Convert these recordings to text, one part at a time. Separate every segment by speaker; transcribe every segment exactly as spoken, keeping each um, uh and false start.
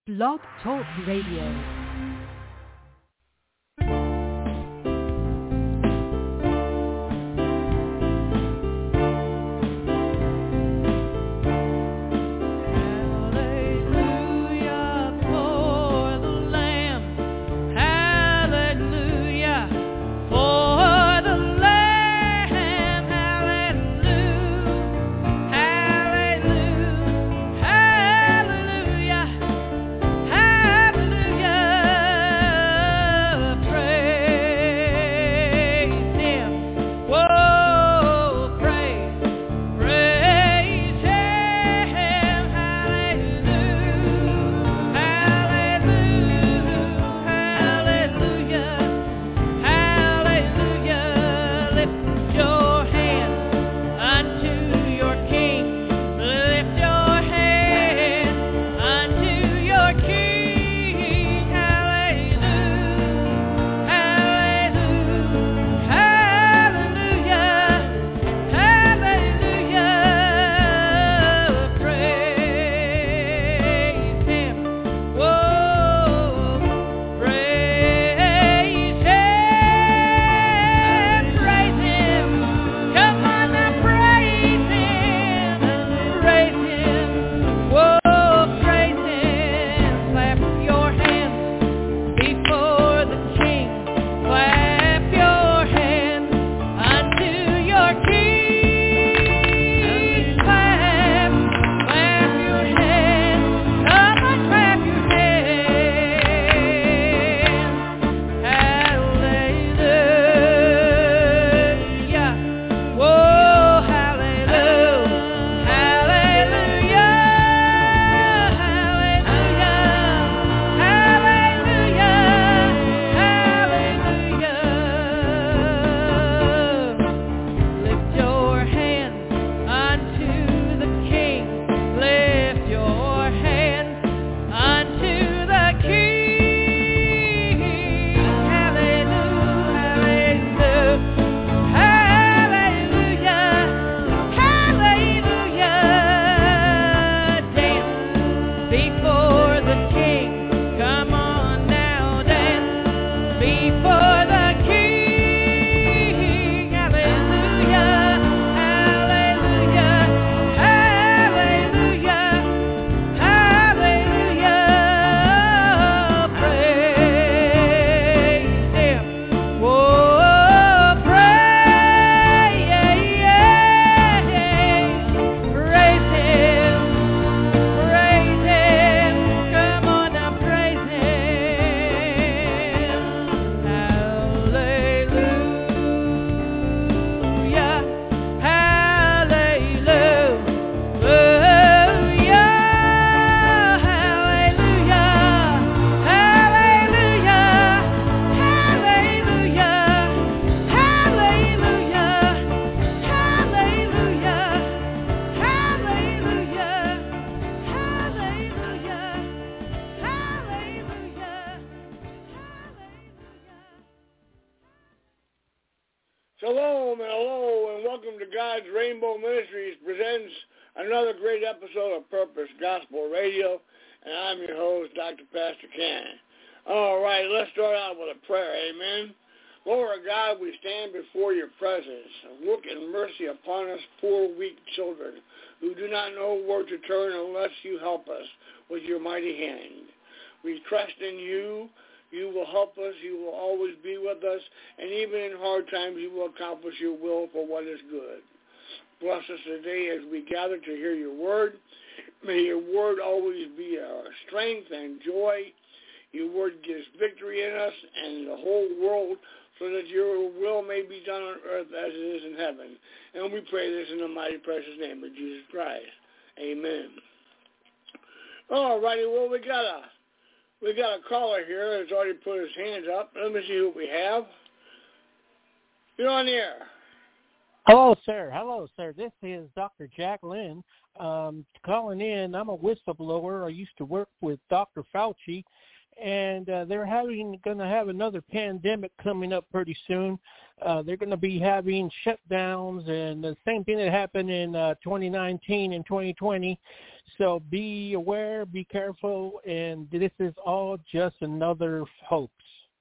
Speaker 1: Blog Talk Radio.
Speaker 2: Shalom and hello and welcome to God's Rainbow Ministries presents another great episode of Purpose Gospel Radio, and I'm your host, Doctor Pastor Ken. All right, let's start out with a prayer, amen. Lord God, we stand before your presence. Look in mercy upon us poor, weak children who do not know where to turn unless you help us with your mighty hand. We trust in you. You will help us. You will always be with us. And even in hard times, you will accomplish your will for what is good. Bless us today as we gather to hear your word. May your word always be our strength and joy. Your word gives victory in us and in the whole world so that your will may be done on earth as it is in heaven. And we pray this in the mighty precious name of Jesus Christ. Amen. All righty, well, we got a We got a caller here that's already put his hands up. Let me see who we have. You're on the air.
Speaker 3: Hello, sir. Hello, sir. This is Doctor Jack Lynn um, calling in. I'm a whistleblower. I used to work with Doctor Fauci, and uh, they're having going to have another pandemic coming up pretty soon. Uh, they're going to be having shutdowns, and the same thing that happened in uh, twenty nineteen and twenty twenty. So be aware, be careful, and this is all just another hoax.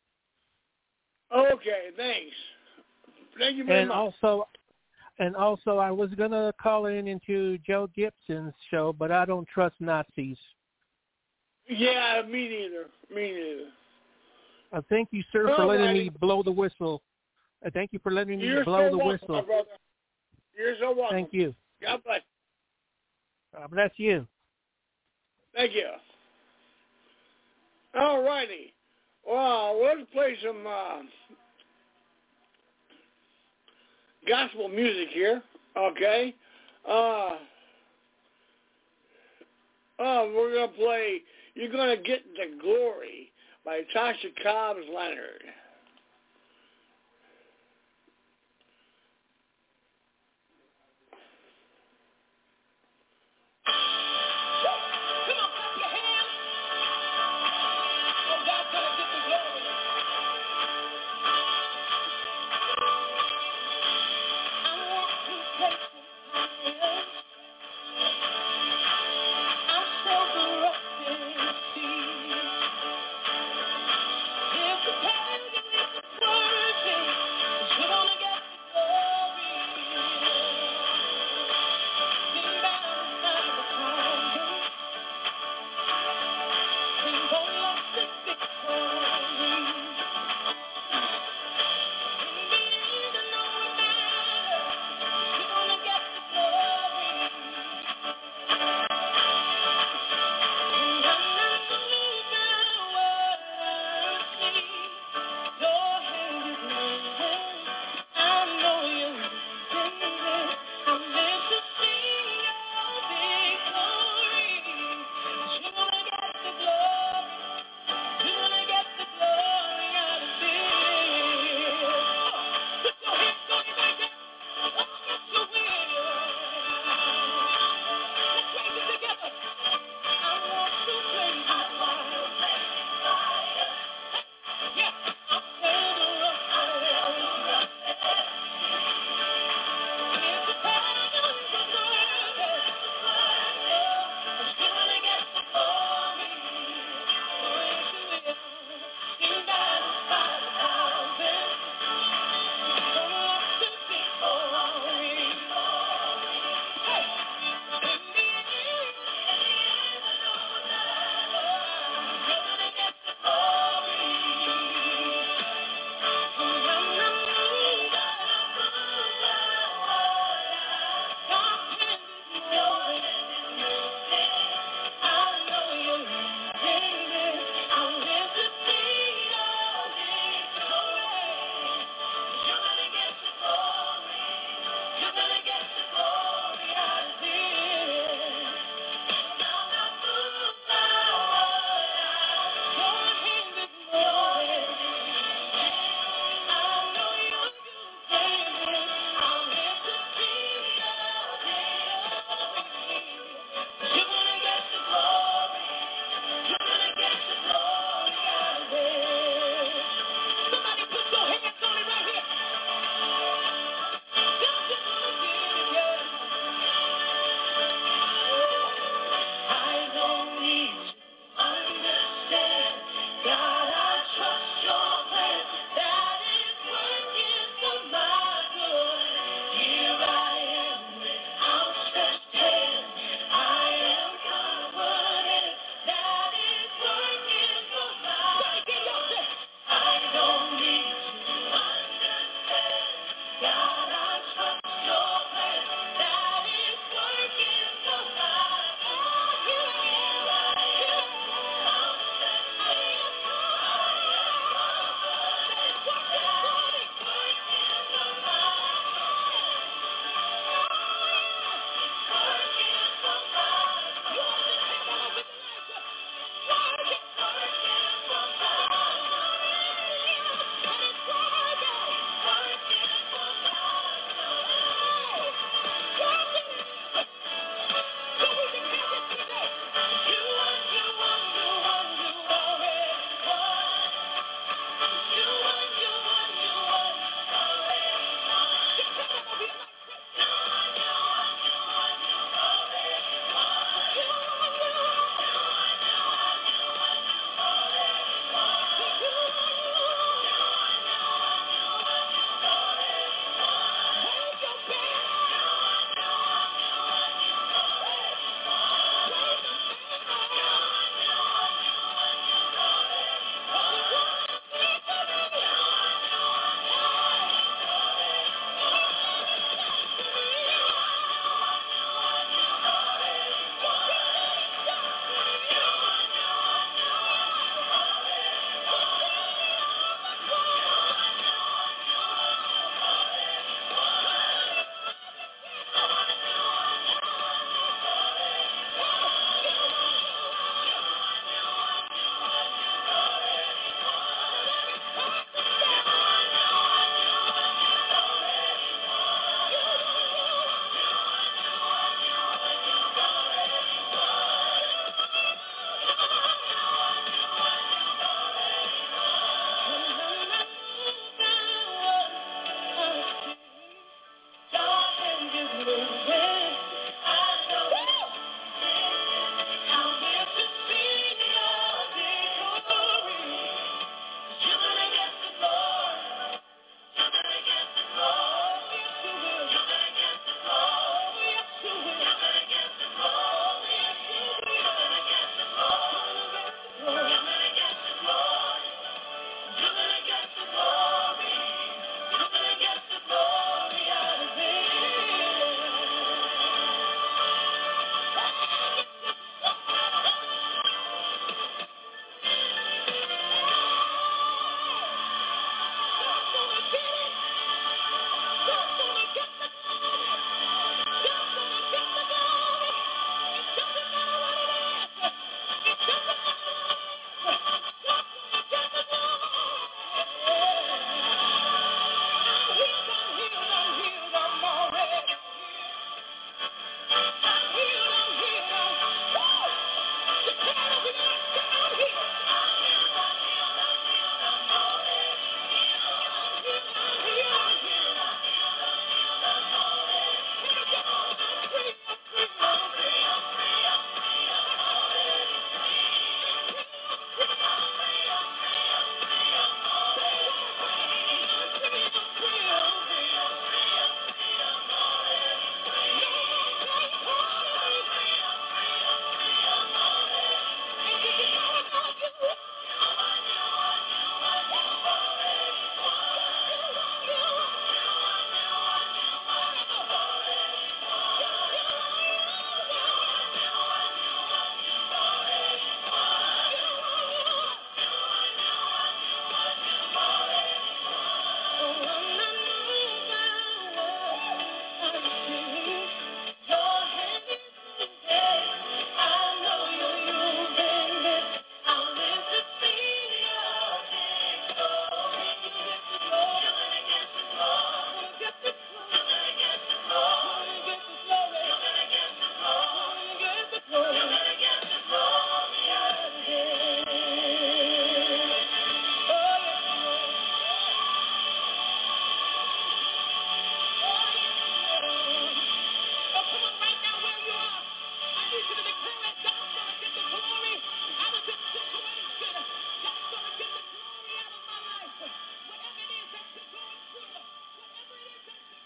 Speaker 2: Okay, thanks. Thank you very
Speaker 3: and
Speaker 2: much.
Speaker 3: also, and also, I was going to call in into Joe Gibson's show, but I don't trust Nazis.
Speaker 2: Yeah, me neither. Me neither.
Speaker 3: I thank you, sir, for
Speaker 2: All
Speaker 3: letting
Speaker 2: righty.
Speaker 3: me blow the whistle. I thank you for letting me
Speaker 2: You're
Speaker 3: blow
Speaker 2: so
Speaker 3: the
Speaker 2: welcome,
Speaker 3: whistle.
Speaker 2: my brother. You're so welcome.
Speaker 3: Thank you.
Speaker 2: God bless.
Speaker 3: God bless you.
Speaker 2: Thank you. All righty. Well, let's play some uh, gospel music here. Okay. Uh, uh, we're going to play You're Gonna Get the Glory by Tasha Cobbs Leonard.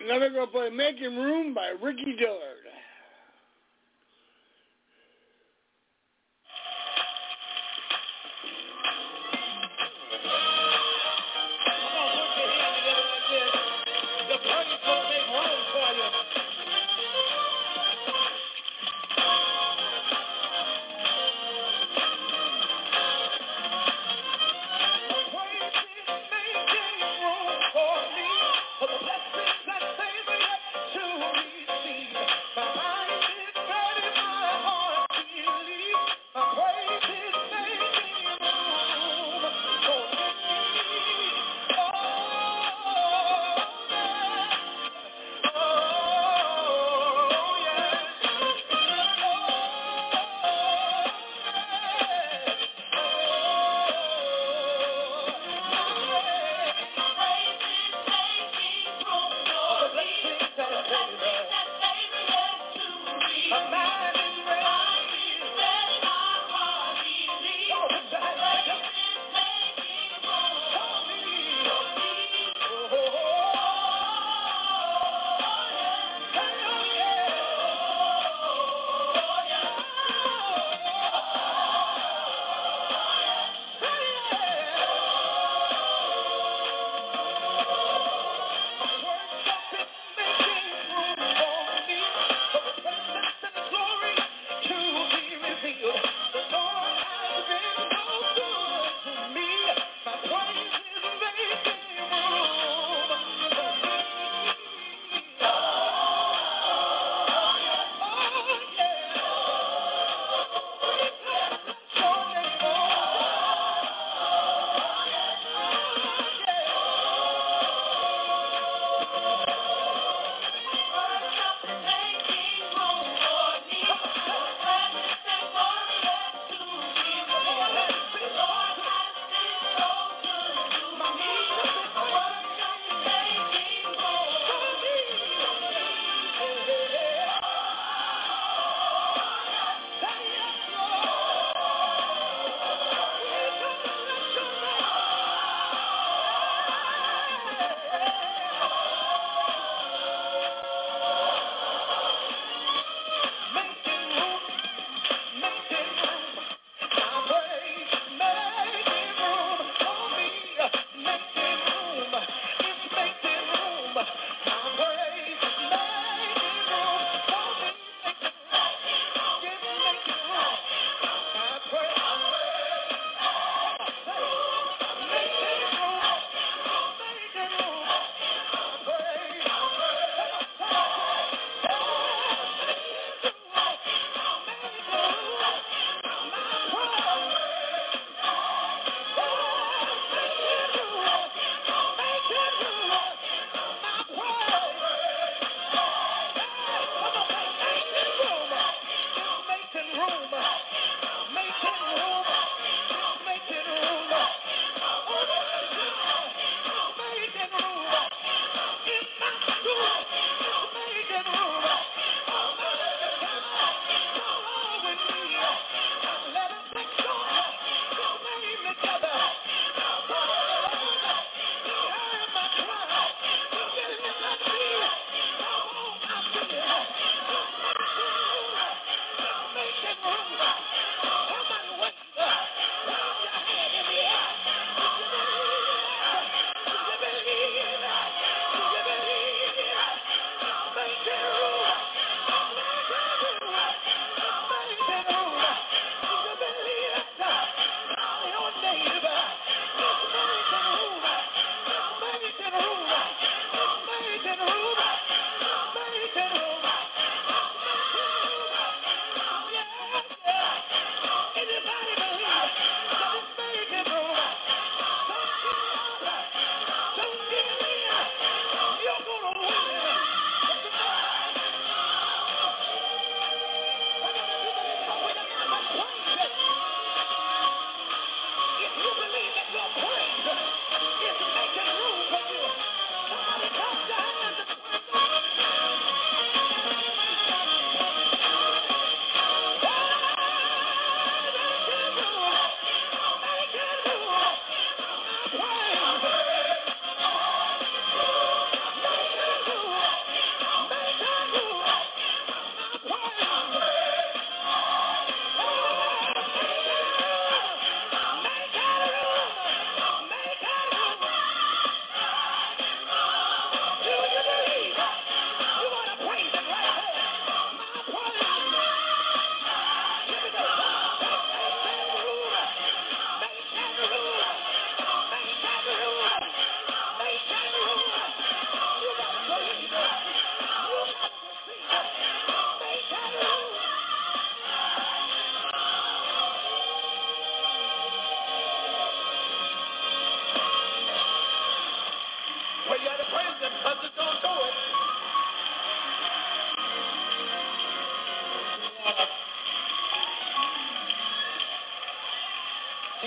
Speaker 2: Now they're going to play Making Room by Ricky Dillard.
Speaker 4: My praise is making room.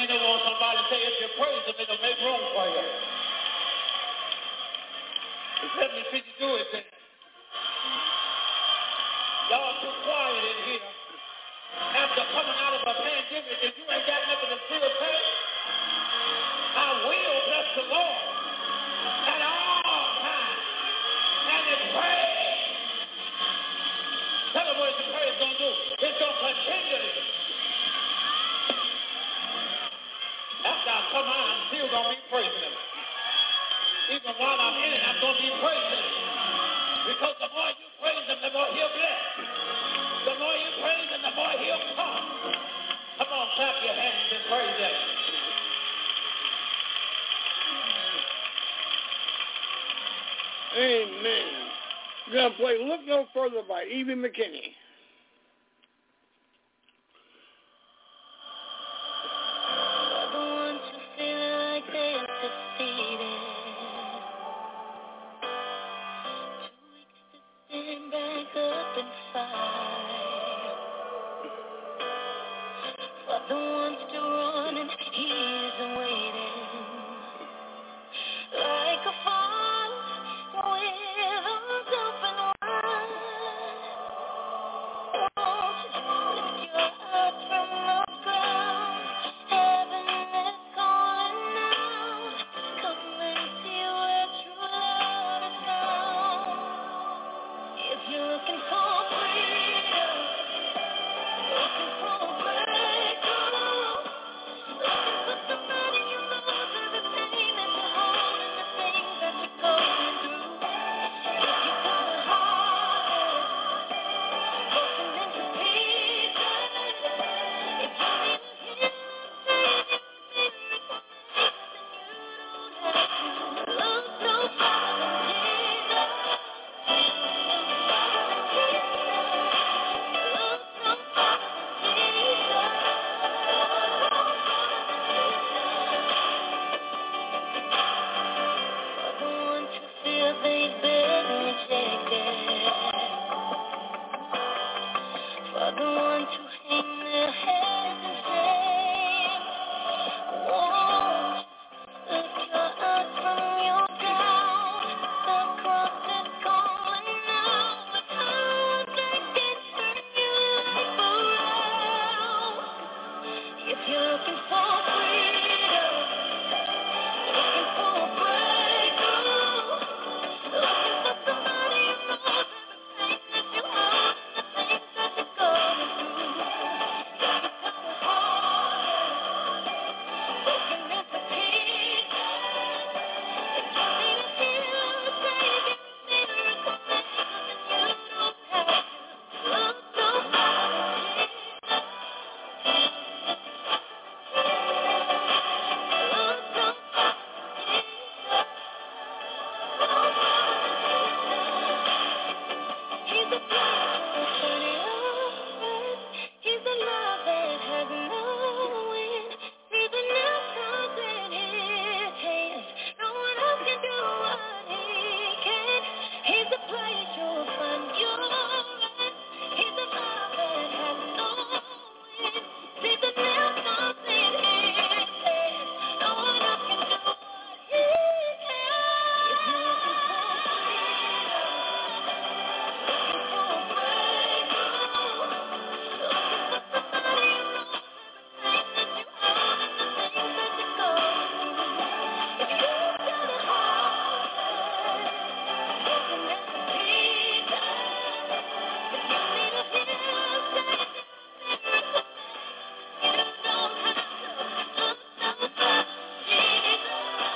Speaker 4: lean over on somebody and say, if you praise him, it'll make room for you. It's let me see you do it then. Y'all too quiet in here. After coming out of a pandemic, if you ain't got nothing to still say, I will bless the Lord at all times. And it's praise. Tell them what the praise gonna do. It's gonna continually. After I come out, I'm still gonna be praising him. Even while I'm in it, I'm gonna be praising him. Because the more you praise him, the more he'll bless. The more you praise him, the more he'll come. Come on, clap your hands and praise him.
Speaker 2: Amen. We're going to play Look No Further by Evie McKinney.
Speaker 5: The ones who feel like they're defeated, too weak to stand back up and fight. For the ones still running, he's waiting. Like a fall with arms open wide. Won't you lift your heart from the ground? Heaven is calling now. Come and see where true love is found. If you're looking for freedom, looking for a breakthrough, looking for somebody you love, the pain that you're holding, the things that you're going through. If you got a heart broken into pieces, if you need a healer, Savior, miracle maker, then you don't have to look no farther than Jesus. Look farther than Jesus. Look no farther than Jesus. Look no farther than Jesus. For the ones who feel they've been rejected, for the ones who hang their heads in shame, won't you lift your eyes from your doubt? The cross is calling now. With power that can turn your life around. If you're looking for freedom, looking for a breakthrough, looking for somebody who knows everything that you are, the things that you're going through. If you got a heart broken into pieces, if you need a healer, a Savior, miracle maker, then you don't have to look no farther than Jesus. Look no farther than Jesus. He's a place to turn it over. He's a love that has no end. See the nails in his hands. No one else can do what he can. He's a place you'll find your rest. He's a love that has no end. See the nails in his hands. No one else can do what he can. If you're looking for freedom, looking for a breakthrough, looking for somebody who knows everything that you are and the things that you're going through. If you've got a heart broken into pieces, if you need a healer, Savior, miracle maker, then you don't have to look no further than Jesus.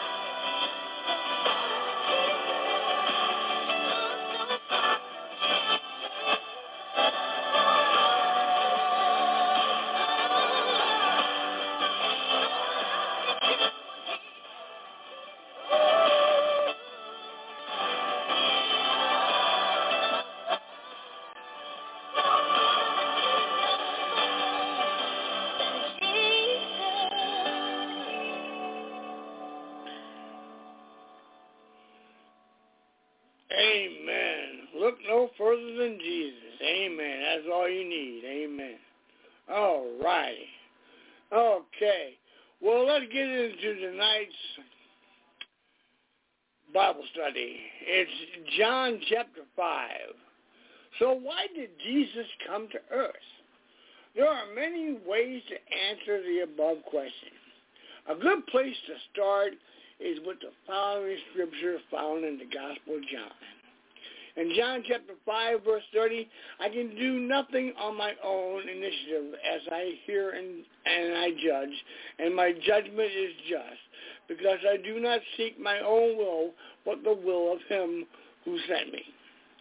Speaker 2: Amen. Look no further than Jesus. Amen. That's all you need. Amen. All righty. Okay. Well, let's get into tonight's Bible study. It's John chapter five. So why did Jesus come to earth? There are many ways to answer the above question. A good place to start is with the following scripture found in the Gospel of John. In John chapter five, verse thirty, I can do nothing on my own initiative as I hear and, and I judge, and my judgment is just, because I do not seek my own will, but the will of him who sent me.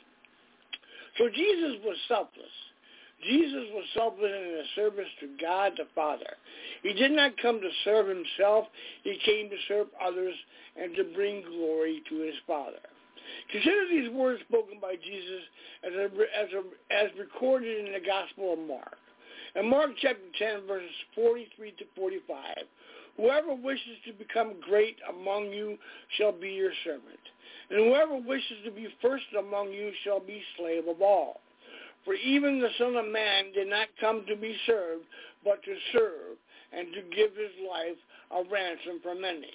Speaker 2: So Jesus was selfless. Jesus was selfless in his service to God the Father. He did not come to serve himself. He came to serve others and to bring glory to his Father. Consider these words spoken by Jesus as, a, as, a, as recorded in the Gospel of Mark. In Mark chapter ten, verses forty-three to forty-five, whoever wishes to become great among you shall be your servant, and whoever wishes to be first among you shall be slave of all. For even the Son of Man did not come to be served, but to serve, and to give his life a ransom for many.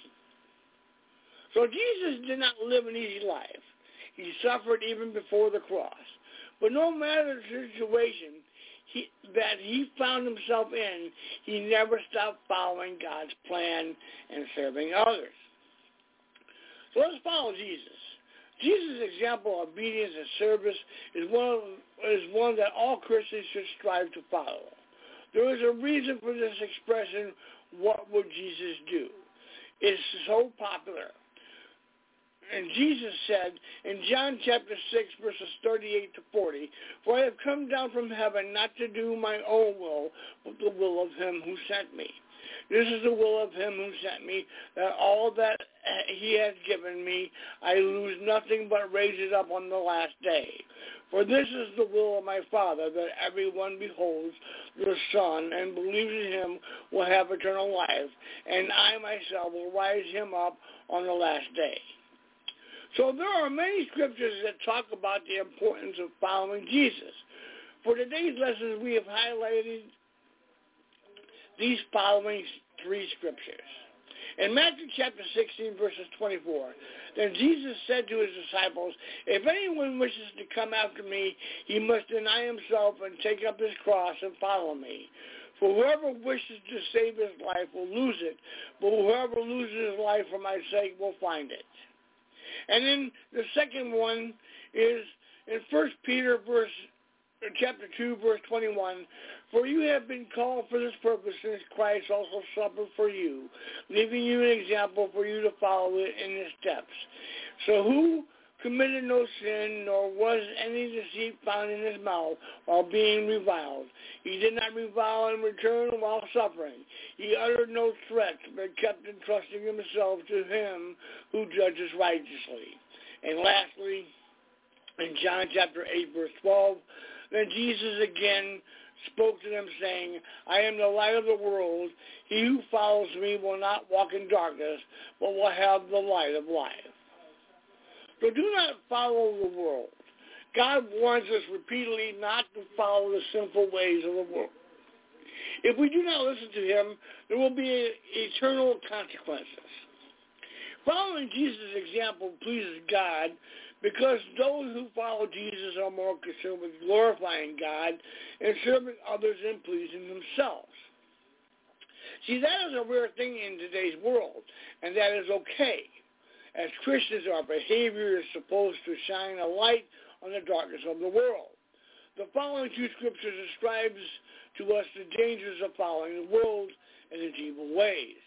Speaker 2: So Jesus did not live an easy life. He suffered even before the cross. But no matter the situation he, that he found himself in, he never stopped following God's plan and serving others. So let's follow Jesus. Jesus' example of obedience and service is one, of, is one that all Christians should strive to follow. There is a reason for this expression, what would Jesus do? It's so popular. And Jesus said in John chapter six, verses thirty-eight to forty, for I have come down from heaven not to do my own will, but the will of him who sent me. This is the will of him who sent me, that all that he has given me, I lose nothing but raise it up on the last day. For this is the will of my Father, that everyone beholds the Son and believes in him will have eternal life, and I myself will rise him up on the last day. So there are many scriptures that talk about the importance of following Jesus. For today's lessons, we have highlighted these following three scriptures. In Matthew chapter sixteen, verses twenty-four, then Jesus said to his disciples, if anyone wishes to come after me, he must deny himself and take up his cross and follow me. For whoever wishes to save his life will lose it, but whoever loses his life for my sake will find it. And then the second one is in First Peter verse, chapter two, verse twenty-one, for you have been called for this purpose, since Christ also suffered for you, leaving you an example for you to follow in his steps. So who committed no sin, nor was any deceit found in his mouth while being reviled. He did not revile in return while suffering. He uttered no threats, but kept entrusting himself to him who judges righteously. And lastly, in John chapter eight, verse twelve, then Jesus again spoke to them, saying, I am the light of the world. He who follows me will not walk in darkness, but will have the light of life. So do not follow the world. God warns us repeatedly not to follow the sinful ways of the world. If we do not listen to him, there will be eternal consequences. Following Jesus' example pleases God, because those who follow Jesus are more concerned with glorifying God and serving others and pleasing themselves. See, that is a rare thing in today's world, and that is okay. As Christians, our behavior is supposed to shine a light on the darkness of the world. The following two scriptures describes to us the dangers of following the world and its evil ways.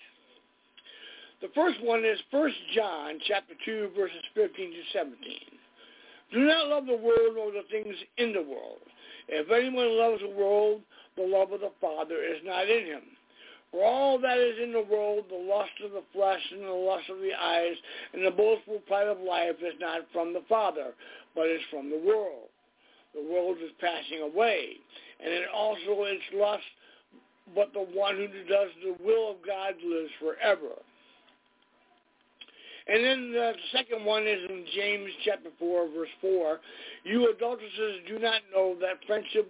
Speaker 2: The first one is First John chapter two, verses fifteen to seventeen. Do not love the world nor the things in the world. If anyone loves the world, the love of the Father is not in him. For all that is in the world, the lust of the flesh and the lust of the eyes and the boastful pride of life is not from the Father, but is from the world. The world is passing away, and it also its lust, but the one who does the will of God lives forever. And then the second one is in James chapter four, verse four. You adulteresses do not know that friendship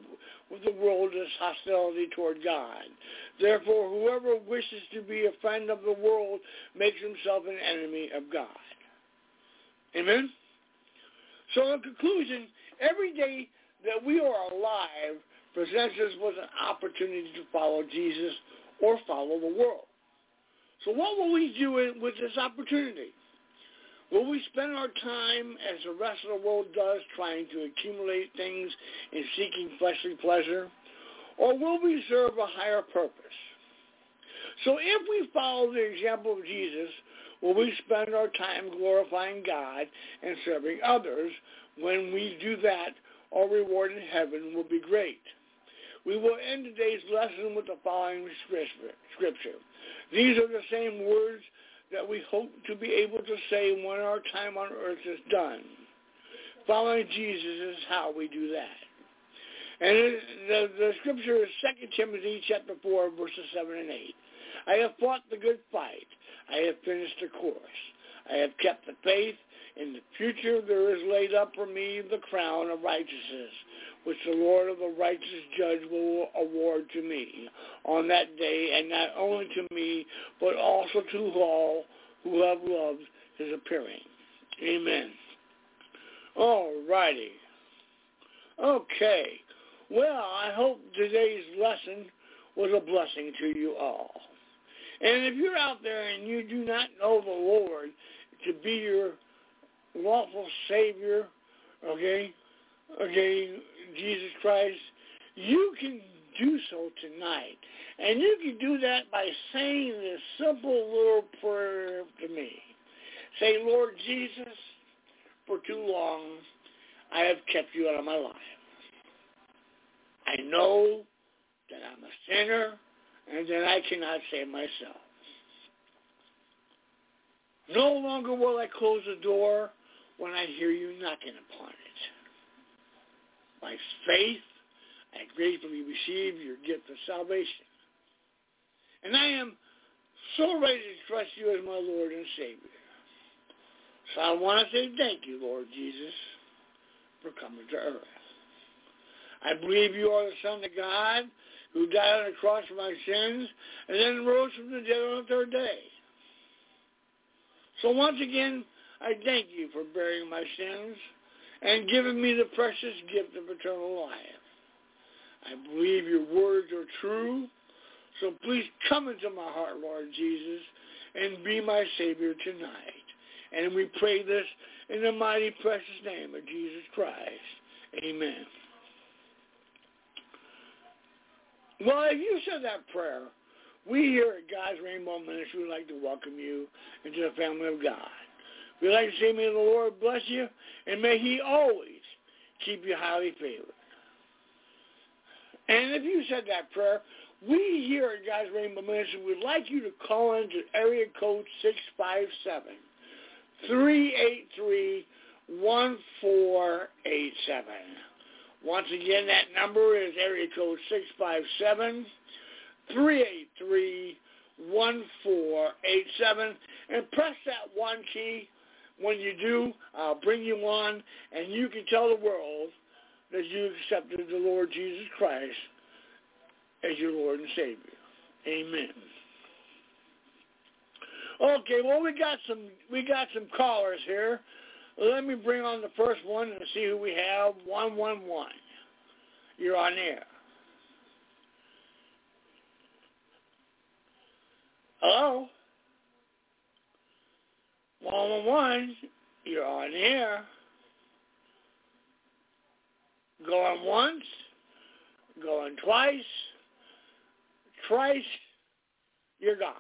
Speaker 2: with the world is hostility toward God. Therefore, whoever wishes to be a friend of the world makes himself an enemy of God. Amen? So in conclusion, every day that we are alive presents us with an opportunity to follow Jesus or follow the world. So what will we do with this opportunity? Will we spend our time, as the rest of the world does, trying to accumulate things and seeking fleshly pleasure? Or will we serve a higher purpose? So if we follow the example of Jesus, will we spend our time glorifying God and serving others? When we do that, our reward in heaven will be great. We will end today's lesson with the following scripture. These are the same words that we hope to be able to say when our time on earth is done. Following Jesus is how we do that. And it, the, the scripture is Second Timothy chapter four, verses seven and eight. I have fought the good fight. I have finished the course. I have kept the faith. In the future there is laid up for me the crown of righteousness, which the Lord of the righteous judge will award to me on that day, and not only to me, but also to all who have loved his appearing. Amen. All righty. Okay. Well, I hope today's lesson was a blessing to you all. And if you're out there and you do not know the Lord to be your lawful Savior, okay, okay, Jesus Christ, you can do so tonight. And you can do that by saying this simple little prayer to me. Say, Lord Jesus, for too long I have kept you out of my life. I know that I'm a sinner and that I cannot save myself. No longer will I close the door when I hear you knocking upon it. By faith, I gratefully receive your gift of salvation. And I am so ready to trust you as my Lord and Savior. So I want to say thank you, Lord Jesus, for coming to earth. I believe you are the Son of God who died on the cross for my sins and then rose from the dead on the third day. So once again, I thank you for bearing my sins and giving me the precious gift of eternal life. I believe your words are true, so please come into my heart, Lord Jesus, and be my Savior tonight. And we pray this in the mighty, precious name of Jesus Christ. Amen. Well, if you said that prayer, we here at God's Rainbow Ministry would like to welcome you into the family of God. We'd like to say, may the Lord bless you, and may he always keep you highly favored. And if you said that prayer, we here at God's Rainbow Ministry would like you to call into area code six five seven, three eight three, one four eight seven. Once again, that number is area code six five seven, three eight three, one four eight seven. And press that one key. When you do, I'll bring you on, and you can tell the world that you accepted the Lord Jesus Christ as your Lord and Savior. Amen. Okay, well, we got some we got some callers here. Let me bring on the first one and see who we have. one one one. You're on air. Hello? one one one. You're on air. Going once. Going twice. Thrice. You're gone.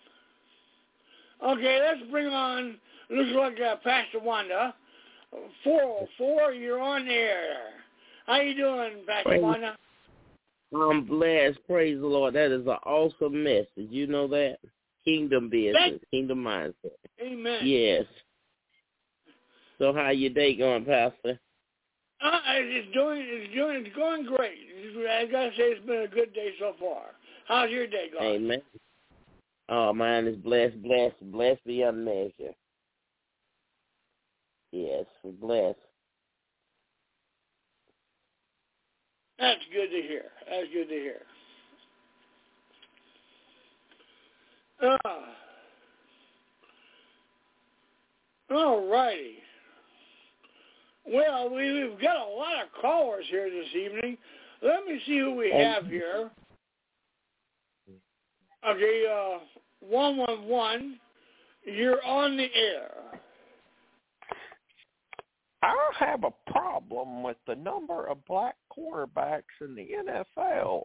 Speaker 2: Okay, let's bring on, looks like uh, Pastor Wanda. four oh four, you're on air. How you doing, Pastor
Speaker 6: Praise,
Speaker 2: Wanda?
Speaker 6: I'm blessed. Praise the Lord. That is an awesome message. You know that? Kingdom business,
Speaker 2: Thank
Speaker 6: kingdom mindset.
Speaker 2: Amen.
Speaker 6: Yes. So how your day going, Pastor?
Speaker 2: Uh, it's doing, it's doing, it's going great. I gotta say, it's been a good day so far. How's your day going?
Speaker 6: Amen. Oh, mine is blessed, blessed, blessed beyond measure. Yes, blessed.
Speaker 2: That's good to hear. That's good to hear. Uh, all righty. Well, we've got a lot of callers here this evening. Let me see who we have here. Okay, uh, one one one, you're on the air.
Speaker 7: I have a problem with the number of black quarterbacks in the N F L.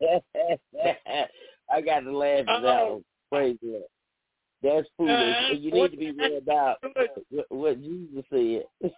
Speaker 6: I got to laugh at that one. Praise God. That's foolish. Uh, you need to be worried about what, what Jesus said.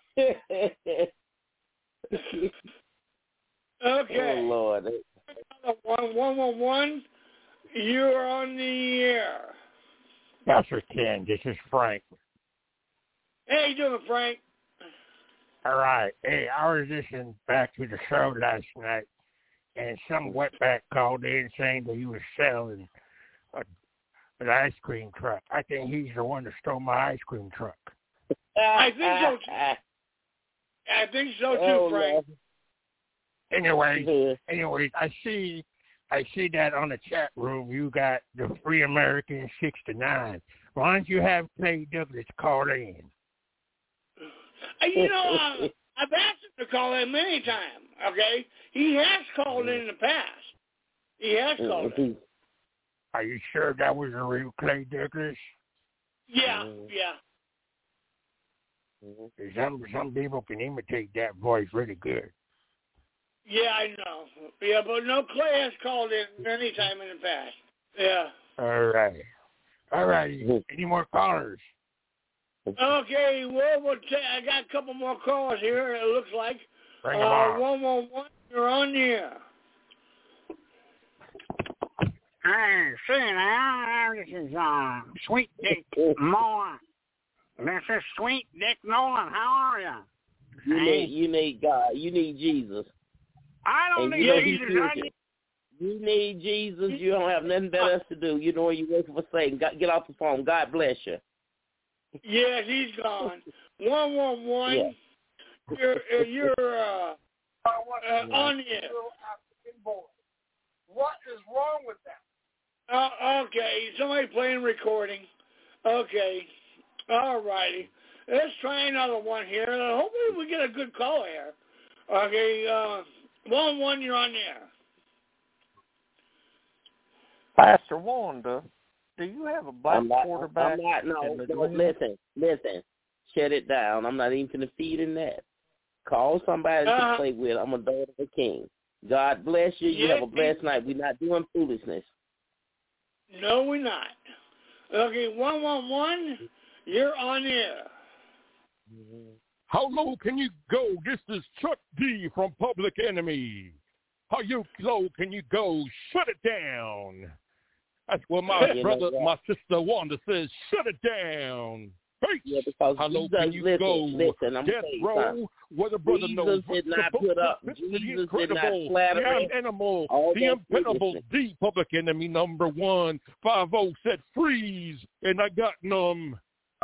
Speaker 2: Okay.
Speaker 6: Oh, Lord.
Speaker 2: One, one, one, one. You're on the air.
Speaker 8: Pastor Ken, this is Frank.
Speaker 2: Hey, how you doing, Frank?
Speaker 8: All right. Hey, I was listening back to the show last night, and some wetback called in saying that he was selling a, an ice cream truck. I think he's the one that stole my ice cream truck.
Speaker 2: I think so, too. I think so, too,
Speaker 6: oh,
Speaker 2: Frank.
Speaker 8: No. Anyways, anyways, I see I see that on the chat room you got the Free American sixty-nine. Why don't you have Clay Douglas call in?
Speaker 2: You know, uh, I've asked him to call in many times, okay? He has called in in the past. He has called in.
Speaker 8: Are you sure that was a real Clay Douglas?
Speaker 2: Yeah, yeah.
Speaker 8: Some, some people can imitate that voice really good.
Speaker 2: Yeah, I know. Yeah, but no, Clay has called in many times in the past. Yeah.
Speaker 8: All right. All righty. Any more callers?
Speaker 2: Okay, well, we'll t- I got a couple more calls here, it looks like.
Speaker 8: Bring
Speaker 2: uh,
Speaker 8: them on.
Speaker 2: one one one, you're on the air.
Speaker 9: Hey, see now, this is uh, Sweet Dick Nolan. This is Sweet Dick Nolan. How are you?
Speaker 6: You
Speaker 9: hey.
Speaker 6: need, you need God. You need Jesus.
Speaker 9: I don't
Speaker 6: and
Speaker 9: need
Speaker 6: you know
Speaker 9: Jesus. I need...
Speaker 6: You need Jesus. You don't have nothing better else to do. You know you're working for Satan. God, get off the phone. God bless you.
Speaker 2: Yes, he's gone. One one one.
Speaker 6: Yeah.
Speaker 2: You're uh, you're uh, uh, on the air.
Speaker 3: What is wrong with that?
Speaker 2: Uh, okay, somebody playing recording. Okay, all righty. Let's try another one here. Uh, hopefully we get a good call here. Okay, uh, one one, you're on the air.
Speaker 7: Pastor Wanda, do you have a black
Speaker 6: I'm not,
Speaker 7: quarterback?
Speaker 6: I'm not, no, no, listen, listen. Shut it down. I'm not even going to feed in that. Call somebody
Speaker 2: uh,
Speaker 6: to play with. I'm a daughter of a king. God bless you. You
Speaker 2: yeah,
Speaker 6: have a blessed night. We're not doing foolishness.
Speaker 2: No, we're not. Okay, one one one, you're on air.
Speaker 8: How low can you go? This is Chuck D from Public Enemy. How you low can you go? Shut it down. That's what my
Speaker 6: you
Speaker 8: brother, my sister Wanda says. Shut it down. Hey,
Speaker 6: yeah, because
Speaker 8: how low
Speaker 6: Jesus,
Speaker 8: can you
Speaker 6: listen,
Speaker 8: go?
Speaker 6: listen, I'm
Speaker 8: Death row, where the brother
Speaker 6: Jesus
Speaker 8: knows.
Speaker 6: did
Speaker 8: the
Speaker 6: not
Speaker 8: book,
Speaker 6: put up.
Speaker 8: the
Speaker 6: Jesus
Speaker 8: incredible,
Speaker 6: did not flatter
Speaker 8: the animal,
Speaker 6: all
Speaker 8: the
Speaker 6: that
Speaker 8: impenetrable,
Speaker 6: foolishness.
Speaker 8: the Public Enemy number one. Five oh said freeze, and I got numb.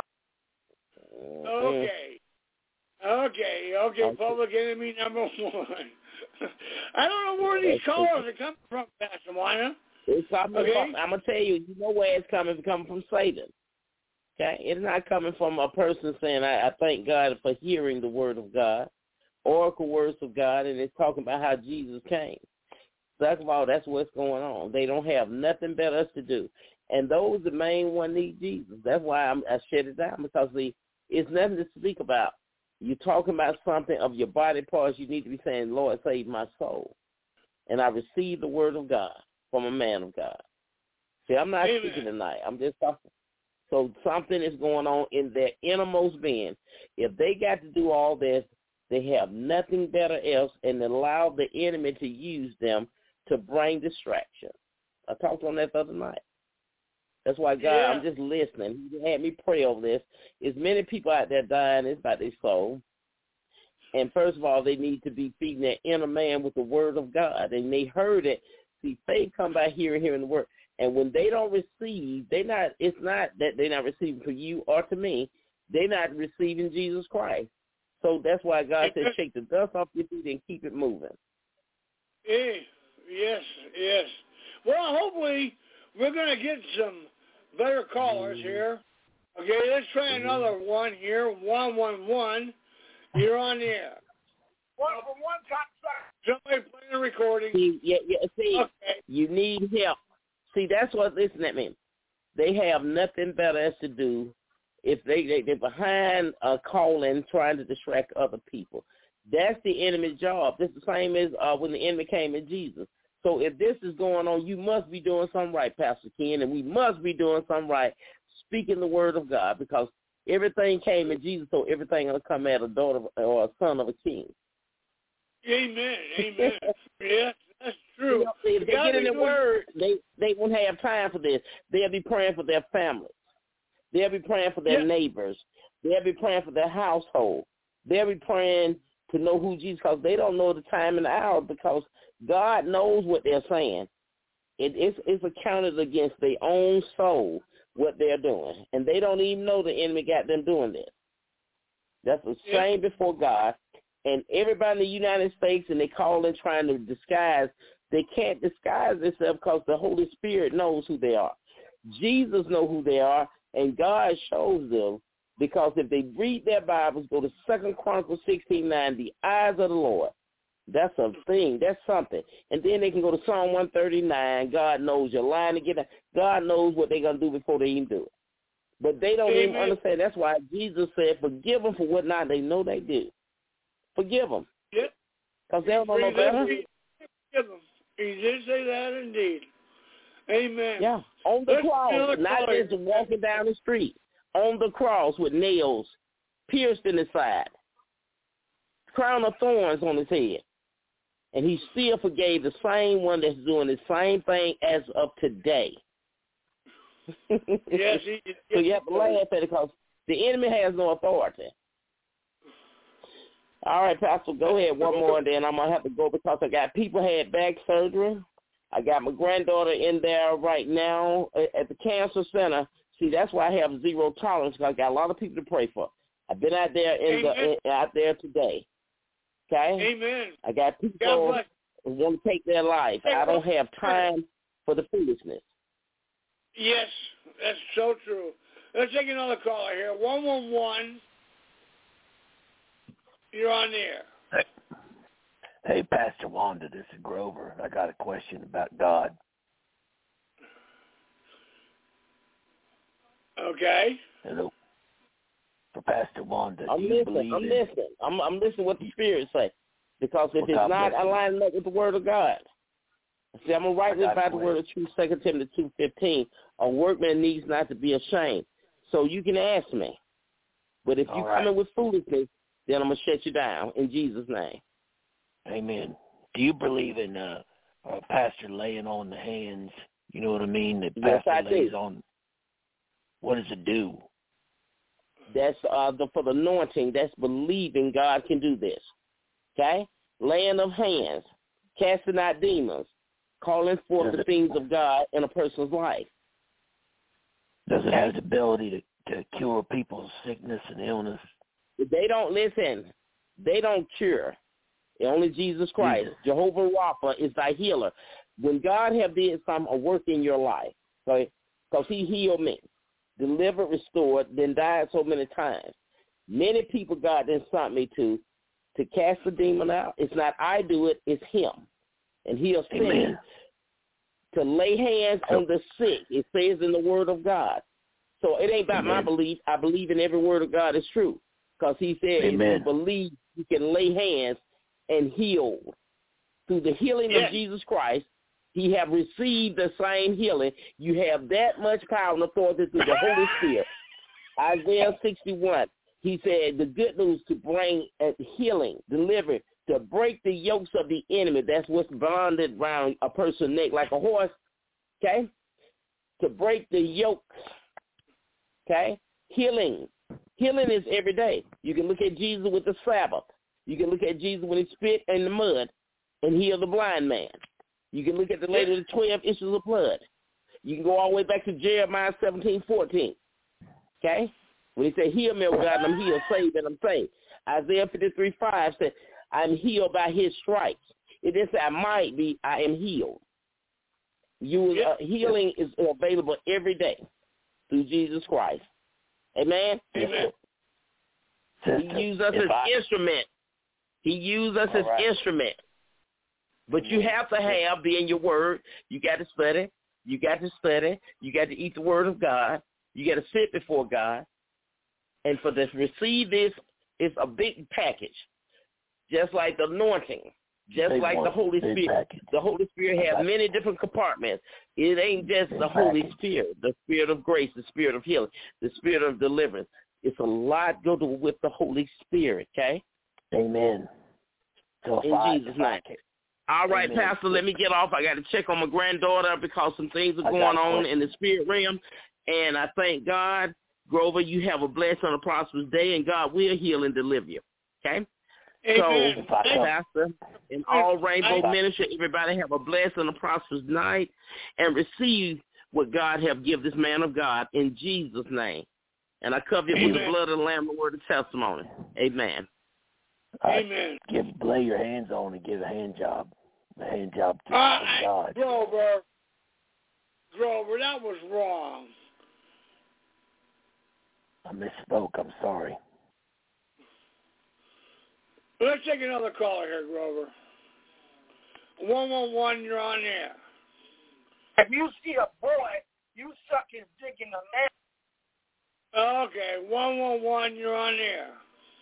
Speaker 2: Okay. Okay, okay, Public Enemy number one. I don't know where these callers are coming from, Pastor Wanda.
Speaker 6: It's coming
Speaker 2: okay.
Speaker 6: from, I'm going to tell you, you know where it's coming It's coming from Satan. Okay? It's not coming from a person saying, I, I thank God for hearing the word of God, oracle words of God, and it's talking about how Jesus came. Second of all, that's what's going on. They don't have nothing better else to do. And those, the main one, need Jesus. That's why I'm, I shut it down, because see, it's nothing to speak about. You're talking about something of your body parts. You need to be saying, Lord, save my soul. And I received the word of God from a man of God. See, I'm not
Speaker 2: Amen.
Speaker 6: speaking tonight. I'm just talking. So something is going on in their innermost being. If they got to do all this, they have nothing better else, and allow the enemy to use them to bring distraction. I talked on that the other night. That's why God,
Speaker 2: yeah.
Speaker 6: I'm just listening. He had me pray over this. There's many people out there dying. It's about their soul. And first of all, they need to be feeding their inner man with the word of God. And they heard it. See, faith come by hearing, hearing the word. And when they don't receive, they not. It's not that they're not receiving to you or to me. They're not receiving Jesus Christ. So that's why God says, shake the dust off your feet and keep it moving.
Speaker 2: Hey, yes, yes. Well, hopefully we're going to get some better callers mm-hmm. here. Okay, let's try mm-hmm. another one here. one one one. You're on the air.
Speaker 9: One from one top side.
Speaker 2: Somebody playing a recording.
Speaker 6: See, yeah, yeah, see,
Speaker 2: okay.
Speaker 6: You need help. See, that's what, listen at me. They have nothing better else to do if they, they, they're behind a calling trying to distract other people. That's the enemy's job. It's the same as uh, when the enemy came in Jesus. So if this is going on, you must be doing something right, Pastor Ken, and we must be doing something right, speaking the word of God, because everything came in Jesus, so everything will come at a daughter or a son of a king.
Speaker 2: Amen. Amen. Yes, that's true.
Speaker 6: You know, see, if they get in the word, they, they won't have time for this. They'll be praying for their families. They'll be praying for their yeah. neighbors. They'll be praying for their household. They'll be praying to know who Jesus, because they don't know the time and the hour, because God knows what they're saying. It, it's, it's accounted against their own soul, what they're doing. And they don't even know the enemy got them doing this. That's a shame yeah. before God. And everybody in the United States, and they call in trying to disguise, they can't disguise themselves because the Holy Spirit knows who they are. Jesus knows who they are, and God shows them, because if they read their Bibles, go to Second Chronicles sixteen nine, the eyes of the Lord. That's a thing. That's something. And then they can go to Psalm one thirty-nine. God knows you're lying to get out. God knows what they're going to do before they even do it. But they don't Amen. Even understand. That's why Jesus said, forgive them for what not they know they do. Forgive them.
Speaker 2: Yep.
Speaker 6: Because they don't know no better.
Speaker 2: Forgive them. He did say that indeed. Amen.
Speaker 6: Yeah. On the
Speaker 2: Let's
Speaker 6: cross, not just walking down the street. On the cross with nails pierced in his side. Crown of thorns on his head. And he still forgave the same one that's doing the same thing as of today.
Speaker 2: Yes, he, yes,
Speaker 6: so you have to laugh at it, because the enemy has no authority. All right, Pastor, go ahead one more, and then I'm going to have to go, because I got people had back surgery. I got my granddaughter in there right now at the cancer center. See, that's why I have zero tolerance, because I got a lot of people to pray for. I've been out there in the in, out there today. Okay?
Speaker 2: Amen.
Speaker 6: I got people who want to take their life. I don't have time for the foolishness.
Speaker 2: Yes, that's so true. Let's take another caller here. one one one. You're on the air.
Speaker 10: Hey, hey, Pastor Wanda, this is Grover. I got a question about God.
Speaker 2: Okay.
Speaker 10: Hello. For Pastor Wanda,
Speaker 6: I'm
Speaker 10: do you
Speaker 6: listening.
Speaker 10: believe
Speaker 6: I'm
Speaker 10: in...
Speaker 6: listening. I'm, I'm listening what the Spirit say. Because if
Speaker 10: well,
Speaker 6: it's not aligning up with the Word of God. See, I'm going to write this by the word of truth, Second Timothy two fifteen. A workman needs not to be ashamed. So you can ask me. But if you come in with foolishness, then I'm going to shut you down in Jesus' name.
Speaker 10: Amen. Do you believe in uh, a pastor laying on the hands? You know what I mean? The
Speaker 6: yes,
Speaker 10: pastor
Speaker 6: I
Speaker 10: lays
Speaker 6: do.
Speaker 10: on. What does it do?
Speaker 6: That's uh, the, for the anointing. That's believing God can do this. Okay? Laying of hands, casting out demons, calling forth does the it, things of God in a person's life.
Speaker 10: Does it have the ability to, to cure people's sickness and illness?
Speaker 6: They don't listen. They don't cure. Only Jesus Christ. Jesus. Jehovah Rapha is thy healer. When God have did some a work in your life, okay, because he healed me, delivered, restored, then died so many times. Many people God then sent me to to cast the demon out. It's not I do it, it's him. And he'll send me to lay hands on the sick. It says in the word of God. So it ain't about Amen. My belief. I believe in every word of God is true. Because he said Amen. If you believe, you can lay hands and heal. Through the healing yes. of Jesus Christ, he have received the same healing. You have that much power and authority through the Holy Spirit. Isaiah sixty-one, he said the good news to bring healing, deliverance, to break the yokes of the enemy. That's what's bonded around a person's neck like a horse, okay? To break the yokes, okay? Healing. Healing is every day. You can look at Jesus with the Sabbath. You can look at Jesus when he spit in the mud and healed the blind man. You can look at the lady with the twelve issues of blood. You can go all the way back to Jeremiah seventeen fourteen. Okay? When he said, heal me, O God, and I'm healed, saved, and I'm saved. Isaiah fifty-three five said, I'm healed by his stripes. It didn't say I might be. I am healed. You uh, healing is available every day through Jesus Christ. Amen.
Speaker 2: Amen.
Speaker 6: He used us as I, instrument. He used us as right. instrument. But you have to have be in your word. You got to study. You got to study. You got to eat the word of God. You got to sit before God. And for this, receive this is a big package, just like the anointing. Just they like the Holy Spirit. The Holy Spirit has many different compartments. It ain't just the Holy Spirit, the Spirit of grace, the Spirit of healing, the Spirit of deliverance. It's a lot go to with the Holy Spirit, okay?
Speaker 10: Amen. So
Speaker 6: in
Speaker 10: I,
Speaker 6: Jesus' name. All right, Amen. Pastor, let me get off. I got to check on my granddaughter because some things are going on in the spirit realm. And I thank God, Grover, you have a blessed and a prosperous day, and God will heal and deliver you, okay?
Speaker 2: Amen.
Speaker 6: So, Pastor, in all Rainbow Ministry, everybody have a blessed and a prosperous night and receive what God have given this man of God in Jesus' name. And I cover it with the blood of the Lamb, the word of testimony. Amen.
Speaker 2: Amen.
Speaker 10: Uh, give, lay your hands on and give a hand job. A hand job to
Speaker 2: uh,
Speaker 10: God.
Speaker 2: Grover, Grover, that was wrong.
Speaker 10: I misspoke. I'm sorry.
Speaker 2: Let's take another caller here, Grover. one one one, you're on air.
Speaker 11: If you see a boy, you suck his dick in the mouth.
Speaker 2: Okay, one one one, you're on air.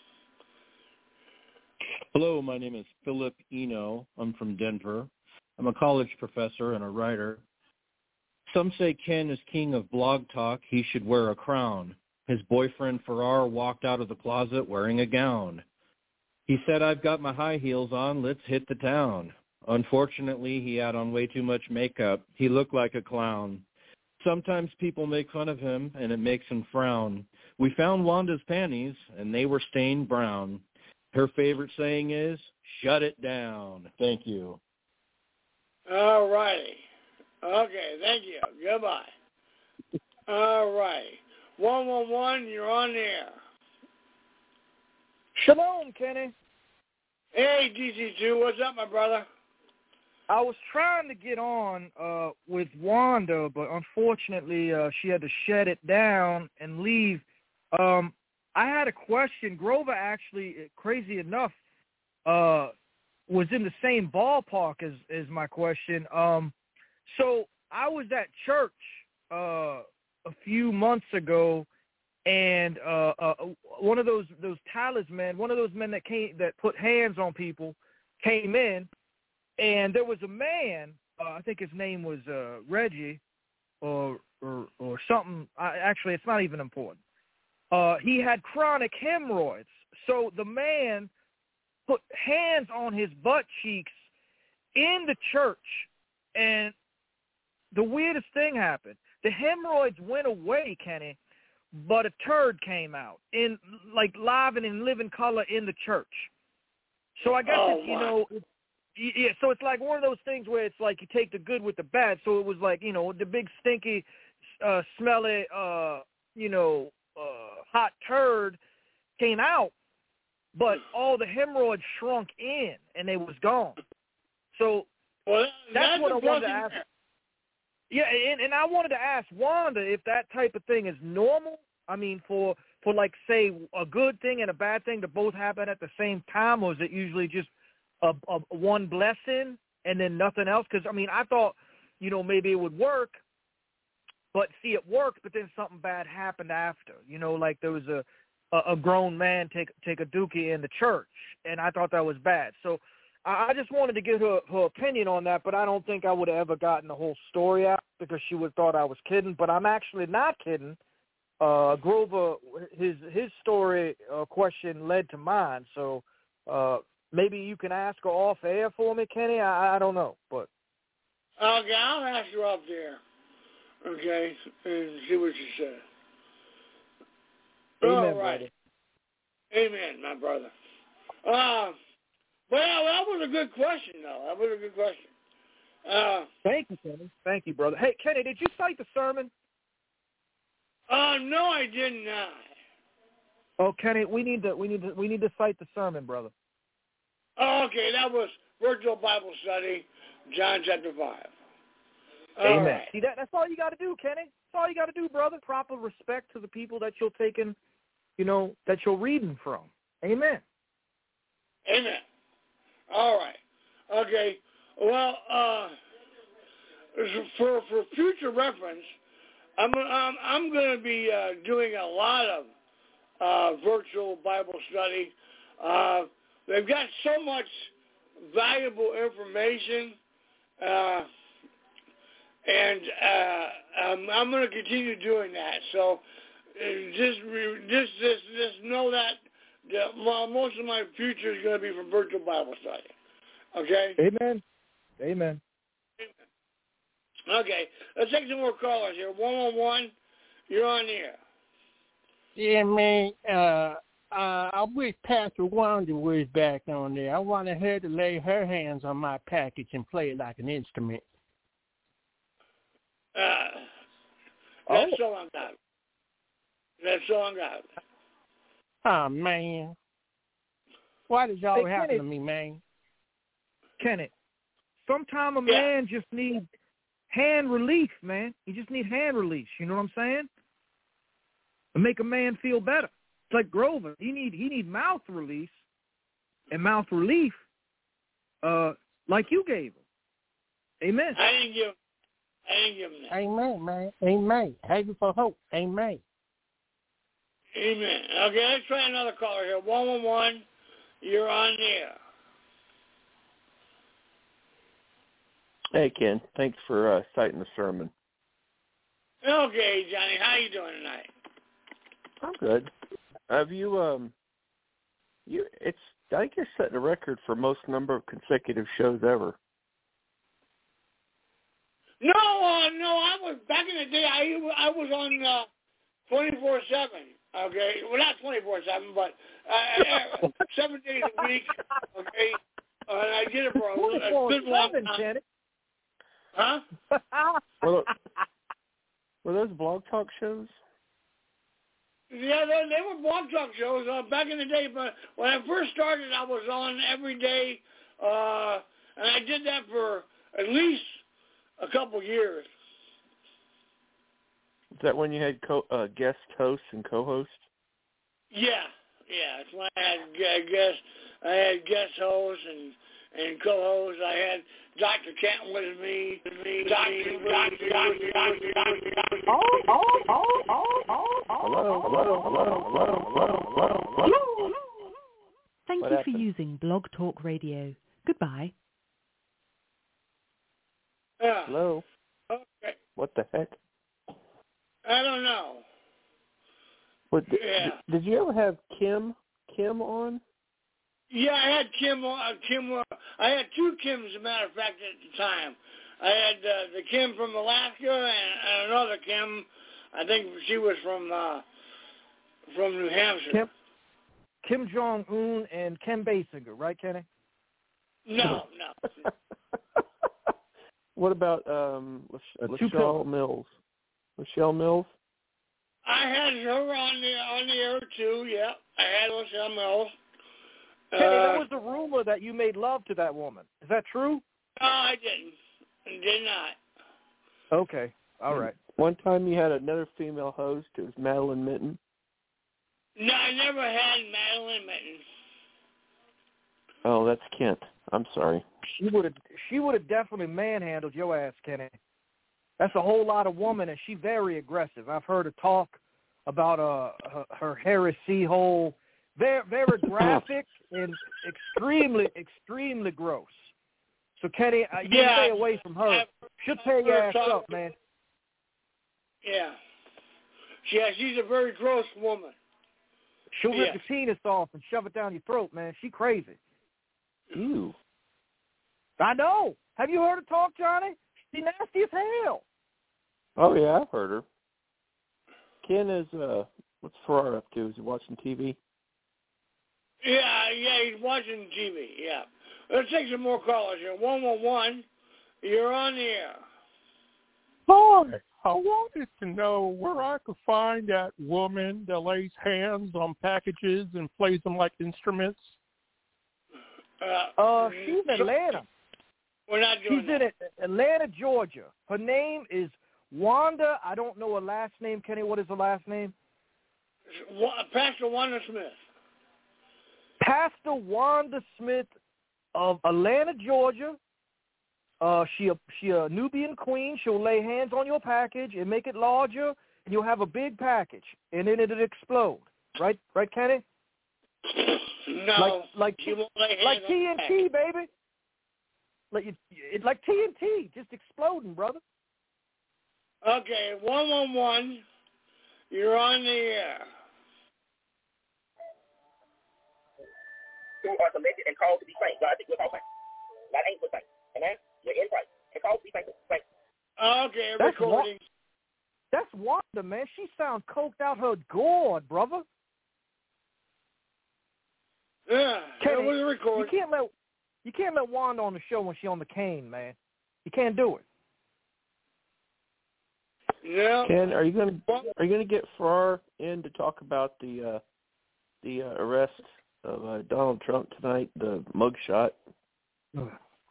Speaker 12: Hello, my name is Philip Eno. I'm from Denver. I'm a college professor and a writer. Some say Ken is king of blog talk. He should wear a crown. His boyfriend Farrar walked out of the closet wearing a gown. He said, I've got my high heels on, let's hit the town. Unfortunately, he had on way too much makeup. He looked like a clown. Sometimes people make fun of him, and it makes him frown. We found Wanda's panties, and they were stained brown. Her favorite saying is, shut it down. Thank you.
Speaker 2: All righty. Okay, thank you. Goodbye. All righty. one one one, you're on the air.
Speaker 11: Shalom, Kenny.
Speaker 2: Hey, D C two, what's up, my brother?
Speaker 11: I was trying to get on uh, with Wanda, but unfortunately uh, she had to shut it down and leave. Um, I had a question. Grover actually, crazy enough, uh, was in the same ballpark as, as my question. Um, so I was at church uh, a few months ago, and uh, uh, one of those those talisman, one of those men that came that put hands on people, came in, and there was a man. Uh, I think his name was uh, Reggie, or or or something. I, actually, it's not even important. Uh, he had chronic hemorrhoids, so the man put hands on his butt cheeks in the church, and the weirdest thing happened. The hemorrhoids went away, Kenny, but a turd came out in like live and in living color in the church. So I guess
Speaker 2: oh,
Speaker 11: it's, you know, it's, yeah. So it's like one of those things where it's like you take the good with the bad. So it was like, you know, the big stinky, uh, smelly, uh, you know, uh, hot turd came out, but all the hemorrhoids shrunk in and they was gone. So
Speaker 2: well,
Speaker 11: that's,
Speaker 2: that's
Speaker 11: what I wanted to ask. Yeah, and, and I wanted to ask Wanda if that type of thing is normal. I mean, for, for like, say, a good thing and a bad thing to both happen at the same time, or is it usually just a, a one blessing and then nothing else? Because, I mean, I thought, you know, maybe it would work, but see, it worked, but then something bad happened after. You know, like there was a, a, a grown man take take a dookie in the church, and I thought that was bad. So I just wanted to get her, her opinion on that, but I don't think I would have ever gotten the whole story out because she would have thought I was kidding. But I'm actually not kidding. Uh, Grover, his his story uh, question led to mine, so uh, maybe you can ask her off air for me, Kenny. I, I don't know, but
Speaker 2: okay, I'll ask her up there. Okay, and see what she says.
Speaker 11: Amen,
Speaker 2: all right.
Speaker 11: brother.
Speaker 2: Amen, my brother. Uh, well, that was a good question, though. That was a good question. Uh,
Speaker 11: Thank you, Kenny. Thank you, brother. Hey, Kenny, did you cite the sermon?
Speaker 2: Uh, no, I did not.
Speaker 11: Oh, Kenny, we need to we need to we need to cite the sermon, brother.
Speaker 2: Oh, okay, that was Virtual Bible Study, John chapter five. All
Speaker 11: Amen.
Speaker 2: right.
Speaker 11: See, that, that's all you got to do, Kenny. That's all you got to do, brother. Proper respect to the people that you're taking, you know, that you're reading from. Amen.
Speaker 2: Amen. All right. Okay. Well, uh, for for future reference, I'm I'm, I'm going to be uh, doing a lot of uh, virtual Bible study. Uh, they've got so much valuable information, uh, and uh, I'm, I'm going to continue doing that. So uh, just just just just know that, that most of my future is going to be from virtual Bible study. Okay?
Speaker 11: Amen. Amen.
Speaker 2: Okay. Let's take some more callers here. One on one. You're on the air.
Speaker 3: Yeah, man. Uh, uh, I wish Pastor Wanda was back on there. I wanted her to lay her hands on my package and play it like an instrument.
Speaker 2: Uh, that's
Speaker 11: Oh.
Speaker 2: all I got. That's all I got.
Speaker 3: Oh, man. Why does all
Speaker 11: Hey,
Speaker 3: happen
Speaker 11: Kenny.
Speaker 3: to me, man?
Speaker 11: Kenneth, sometimes a
Speaker 2: Yeah.
Speaker 11: man just needs hand relief, man. You just need hand release. You know what I'm saying? To make a man feel better. It's like Grover. He need he need mouth release and mouth relief, uh, like you gave him. Amen.
Speaker 2: I didn't give. I didn't give him that.
Speaker 3: Amen, man. Amen. Happy for hope. Amen.
Speaker 2: Amen. Okay, let's try another caller here. One one one. You're on the air.
Speaker 7: Hey, Ken. Thanks for uh, citing the sermon.
Speaker 2: Okay, Johnny. How you doing tonight?
Speaker 7: I'm good. Have you, um, you, it's, I think you're setting a record for most number of consecutive shows ever.
Speaker 2: No, uh, no. I was back in the day. I I was on uh, twenty-four seven. Okay, well not twenty-four seven, but uh, uh, seven days a week. Okay, uh, and I did it for a, a good long time.
Speaker 11: Kenny.
Speaker 2: Huh?
Speaker 7: Well, were those blog talk shows?
Speaker 2: Yeah, they, they were blog talk shows uh, back in the day. But when I first started, I was on every day, uh, and I did that for at least a couple years.
Speaker 7: Is that when you had co- uh, guest hosts and co-hosts?
Speaker 2: Yeah, yeah. It's when I had uh, guest, I had guest hosts and and co-hosts. I had Doctor Kent with me. me Doctor Doctor Doctor Doctor Doctor.
Speaker 11: Oh, oh, oh, oh, oh, oh.
Speaker 7: Hello, hello, hello, hello, hello, hello, hello.
Speaker 1: Thank
Speaker 7: What
Speaker 1: you
Speaker 7: happened?
Speaker 1: for using Blog Talk Radio. Goodbye.
Speaker 2: Yeah.
Speaker 7: Hello.
Speaker 2: Okay.
Speaker 7: What the heck?
Speaker 2: I don't know.
Speaker 7: What, did,
Speaker 2: Yeah.
Speaker 7: did you ever have Kim Kim on?
Speaker 2: Yeah, I had Kim. Uh, Kim. Uh, I had two Kims, as a matter of fact, at the time. I had uh, the Kim from Alaska and, and another Kim. I think she was from uh, from New Hampshire.
Speaker 11: Kim, Kim Jong Un and Ken Basinger, right, Kenny?
Speaker 2: No, no.
Speaker 7: What about um,
Speaker 11: Uh,
Speaker 7: Lach-
Speaker 11: two
Speaker 7: Lachelle
Speaker 11: pillars.
Speaker 7: Mills? Lachelle Mills?
Speaker 2: I had her on the on the air too. Yeah, I had Lachelle Mills.
Speaker 11: Kenny,
Speaker 2: Uh,
Speaker 11: there was a rumor that you made love to that woman. Is that true?
Speaker 2: no, I didn't. I did not.
Speaker 11: Okay. All right.
Speaker 7: One time you had another female host. It was Madeline Mitten.
Speaker 2: No, I never had Madeline Mitten.
Speaker 7: Oh, that's Kent. I'm sorry.
Speaker 11: She would have she would have definitely manhandled your ass, Kenny. That's a whole lot of woman, and she's very aggressive. I've heard her talk about uh her, her heresy hole. Very very graphic and extremely extremely gross. So Kenny, uh, you
Speaker 2: Yeah,
Speaker 11: stay away from her.
Speaker 2: I've
Speaker 11: She'll tear your
Speaker 2: heard
Speaker 11: ass
Speaker 2: talk-
Speaker 11: up, man.
Speaker 2: Yeah. Yeah, she's a very gross woman.
Speaker 11: She'll rip
Speaker 2: Yes.
Speaker 11: your penis off and shove it down your throat, man. She crazy.
Speaker 7: Ew.
Speaker 11: I know. Have you heard her talk, Johnny? She's nasty as hell.
Speaker 7: Oh yeah, I've heard her. Ken is uh, what's Farrar up to? Is he watching T V?
Speaker 2: Yeah, yeah, he's watching T V, yeah. Let's take some more callers here. one one one, you're on the air.
Speaker 8: Hi, I wanted to know where I could find that woman that lays hands on packages and plays them like instruments.
Speaker 2: Uh,
Speaker 11: Uh, she's in Atlanta.
Speaker 2: We're not doing
Speaker 11: She's
Speaker 2: that.
Speaker 11: in Atlanta, Georgia. Her name is Wanda. I don't know her last name. Kenny, what is her last name?
Speaker 2: Pastor Wanda Smith.
Speaker 11: Pastor Wanda Smith of Atlanta, Georgia. Uh, she a she a Nubian queen. She'll lay hands on your package and make it larger, and you'll have a big package, and then it'll explode. Right, right, Kenny?
Speaker 2: No,
Speaker 11: like like
Speaker 2: she won't lay hands
Speaker 11: like
Speaker 2: on
Speaker 11: T N
Speaker 2: the
Speaker 11: T, baby. Like it, it's like T N T, just exploding, brother.
Speaker 2: Okay, one one one. You're on the air.
Speaker 13: Who are selected and called to be saints. God said, without saints. That ain't for saints. Amen? You're in Christ. And called to be saints. saints.
Speaker 2: Okay,
Speaker 11: That's
Speaker 2: recording.
Speaker 11: Wa- that's Wanda, man. She sound coked out her gourd, brother.
Speaker 2: Yeah,
Speaker 11: Kenny,
Speaker 2: it was recorded.
Speaker 11: You can't let you can't let Wanda on the show when she's on the cane, man. You can't do it.
Speaker 2: Yeah.
Speaker 7: Ken, are you gonna are you gonna get Farrar in to talk about the uh, the uh, arrest of uh, Donald Trump tonight, the mugshot?
Speaker 2: Uh,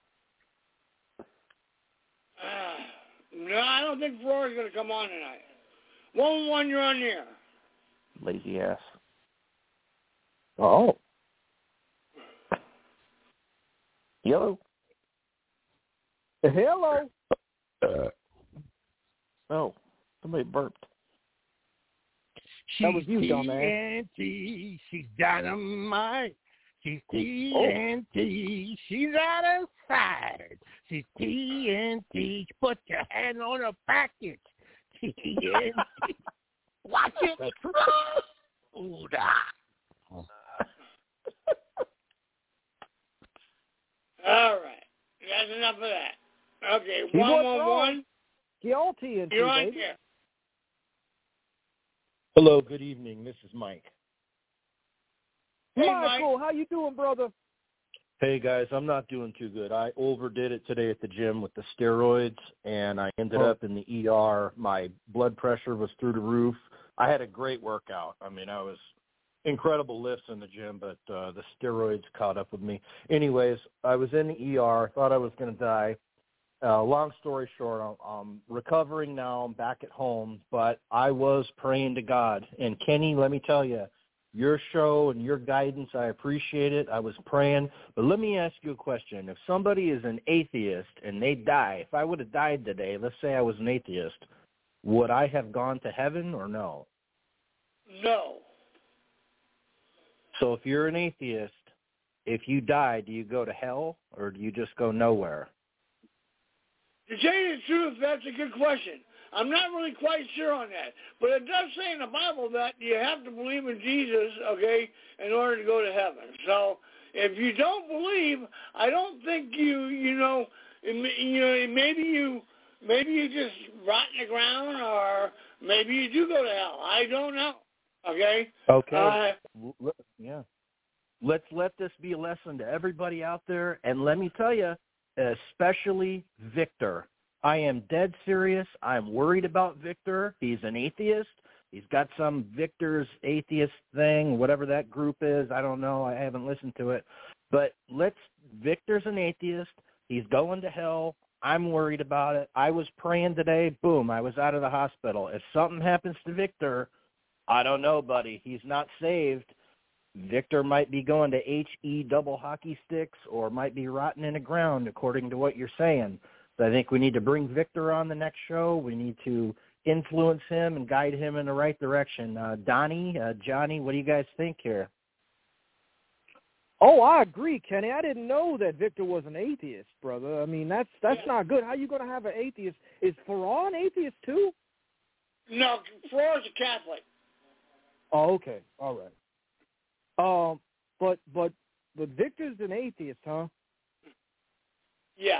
Speaker 2: no, I don't think Farrar's going to come on tonight. one one one, you're on the air.
Speaker 7: Lazy ass.
Speaker 11: Oh.
Speaker 7: Yellow.
Speaker 11: Hello.
Speaker 7: Uh, oh, somebody burped.
Speaker 11: That was you,
Speaker 8: She's
Speaker 11: dumbass.
Speaker 8: T N T, she's dynamite. She's T N T, she's out of sight. She's T N T, put your hand on her package. T N T, watch it explode.
Speaker 2: All right. That's enough of that. Okay,
Speaker 11: He
Speaker 2: one
Speaker 11: was
Speaker 2: one
Speaker 11: wrong.
Speaker 2: one.
Speaker 11: Get on T N T,
Speaker 2: You're on
Speaker 11: baby.
Speaker 2: air.
Speaker 12: Hello, good evening. This is Mike.
Speaker 2: Hey,
Speaker 11: Michael, how you doing, brother?
Speaker 12: Hey, guys, I'm not doing too good. I overdid it today at the gym with the steroids, and I ended
Speaker 11: Oh.
Speaker 12: up in the E R. My blood pressure was through the roof. I had a great workout. I mean, I was incredible lifts in the gym, but uh, the steroids caught up with me. Anyways, I was in the E R. Thought I was going to die. Uh, long story short, I'm, I'm recovering now. I'm back at home, but I was praying to God. And Kenny, let me tell you, your show and your guidance, I appreciate it. I was praying. But let me ask you a question. If somebody is an atheist and they die, if I would have died today, let's say I was an atheist, would I have gone to heaven or no?
Speaker 2: No.
Speaker 12: So if you're an atheist, if you die, do you go to hell or do you just go nowhere?
Speaker 2: To tell you the truth, that's a good question. I'm not really quite sure on that. But it does say in the Bible that you have to believe in Jesus, okay, in order to go to heaven. So if you don't believe, I don't think you, you know, you know, maybe you, maybe you just rot in the ground, or maybe you do go to hell. I don't know. Okay.
Speaker 12: Okay.
Speaker 2: Uh,
Speaker 12: yeah. Let's let this be a lesson to everybody out there, and let me tell you, especially Victor. I am dead serious. I'm worried about Victor. He's an atheist. He's got some Victor's atheist thing, whatever that group is. I don't know. I haven't listened to it. But let's, Victor's an atheist. He's going to hell. I'm worried about it. I was praying today. Boom, I was out of the hospital. If something happens to Victor, I don't know, buddy. He's not saved. Victor might be going to H E double hockey sticks or might be rotting in the ground, according to what you're saying. So I think we need to bring Victor on the next show. We need to influence him and guide him in the right direction. Uh, Donnie, uh, Johnny, what do you guys think here?
Speaker 11: Oh, I agree, Kenny. I didn't know that Victor was an atheist, brother. I mean, that's that's
Speaker 2: Yeah.
Speaker 11: not good. How you going to have an atheist? Is Farrar an atheist too?
Speaker 2: no, Farrar's a Catholic.
Speaker 11: Oh, okay. All right. Um, but but but Victor's an atheist, huh?
Speaker 2: Yeah.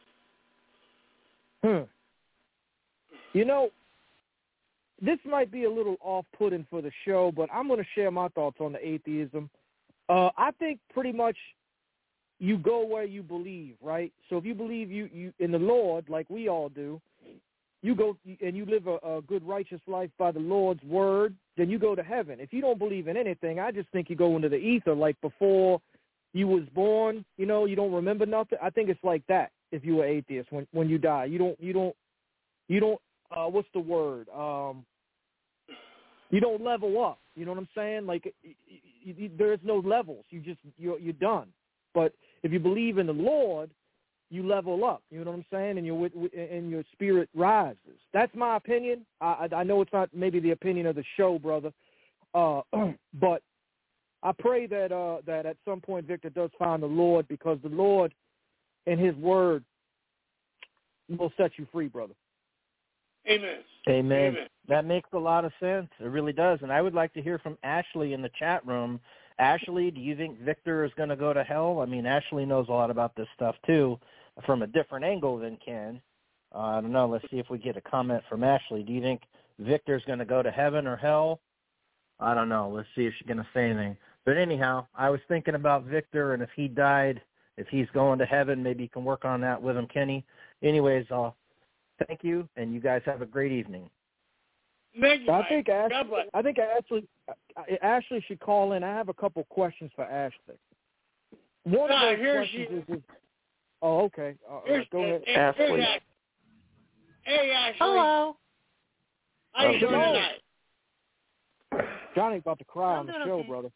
Speaker 11: Hmm. You know, this might be a little off-putting for the show, but I'm going to share my thoughts on the atheism. Uh, I think pretty much you go where you believe, right? So if you believe you, you in the Lord, like we all do, you go and you live a, a good, righteous life by the Lord's word, then you go to heaven. If you don't believe in anything, I just think you go into the ether like before you was born, you know, you don't remember nothing. I think it's like that if you were atheist when when you die. You don't you don't you don't uh, what's the word? Um, you don't level up. You know what I'm saying? Like you, you, you, there's no levels. You just you're you're done. But if you believe in the Lord, you level up. You know what I'm saying? And your and your spirit rises. That's my opinion. I I know it's not maybe the opinion of the show, brother. Uh, but I pray that uh, that at some point Victor does find the Lord, because the Lord and His Word will set you free, brother.
Speaker 2: Amen.
Speaker 14: Amen.
Speaker 2: Amen.
Speaker 14: That makes a lot of sense. It really does. And I would like to hear from Ashley in the chat room. Ashley, do you think Victor is going to go to hell? I mean, Ashley knows a lot about this stuff, too, from a different angle than Ken. Uh, I don't know. Let's see if we get a comment from Ashley. Do you think Victor's going to go to heaven or hell? I don't know. Let's see if she's going to say anything. But anyhow, I was thinking about Victor, and if he died, if he's going to heaven, maybe you can work on that with him, Kenny. Anyways, uh, thank you, and you guys have a great evening.
Speaker 2: Thank you,
Speaker 11: I think Ashley,
Speaker 2: God bless.
Speaker 11: I think Ashley, Ashley should call in. I have a couple questions for Ashley. One
Speaker 2: Ah,
Speaker 11: of those
Speaker 2: here
Speaker 11: questions
Speaker 2: she-
Speaker 11: is, is, oh, okay. Uh,
Speaker 2: Here's,
Speaker 11: go ahead.
Speaker 2: hey, Ashley. Hey, Ashley.
Speaker 1: Hello.
Speaker 2: How you doing
Speaker 11: Hello.
Speaker 2: tonight?
Speaker 11: Johnny about to cry
Speaker 15: I'm
Speaker 11: on the
Speaker 15: doing
Speaker 11: show,
Speaker 15: okay.
Speaker 11: brother.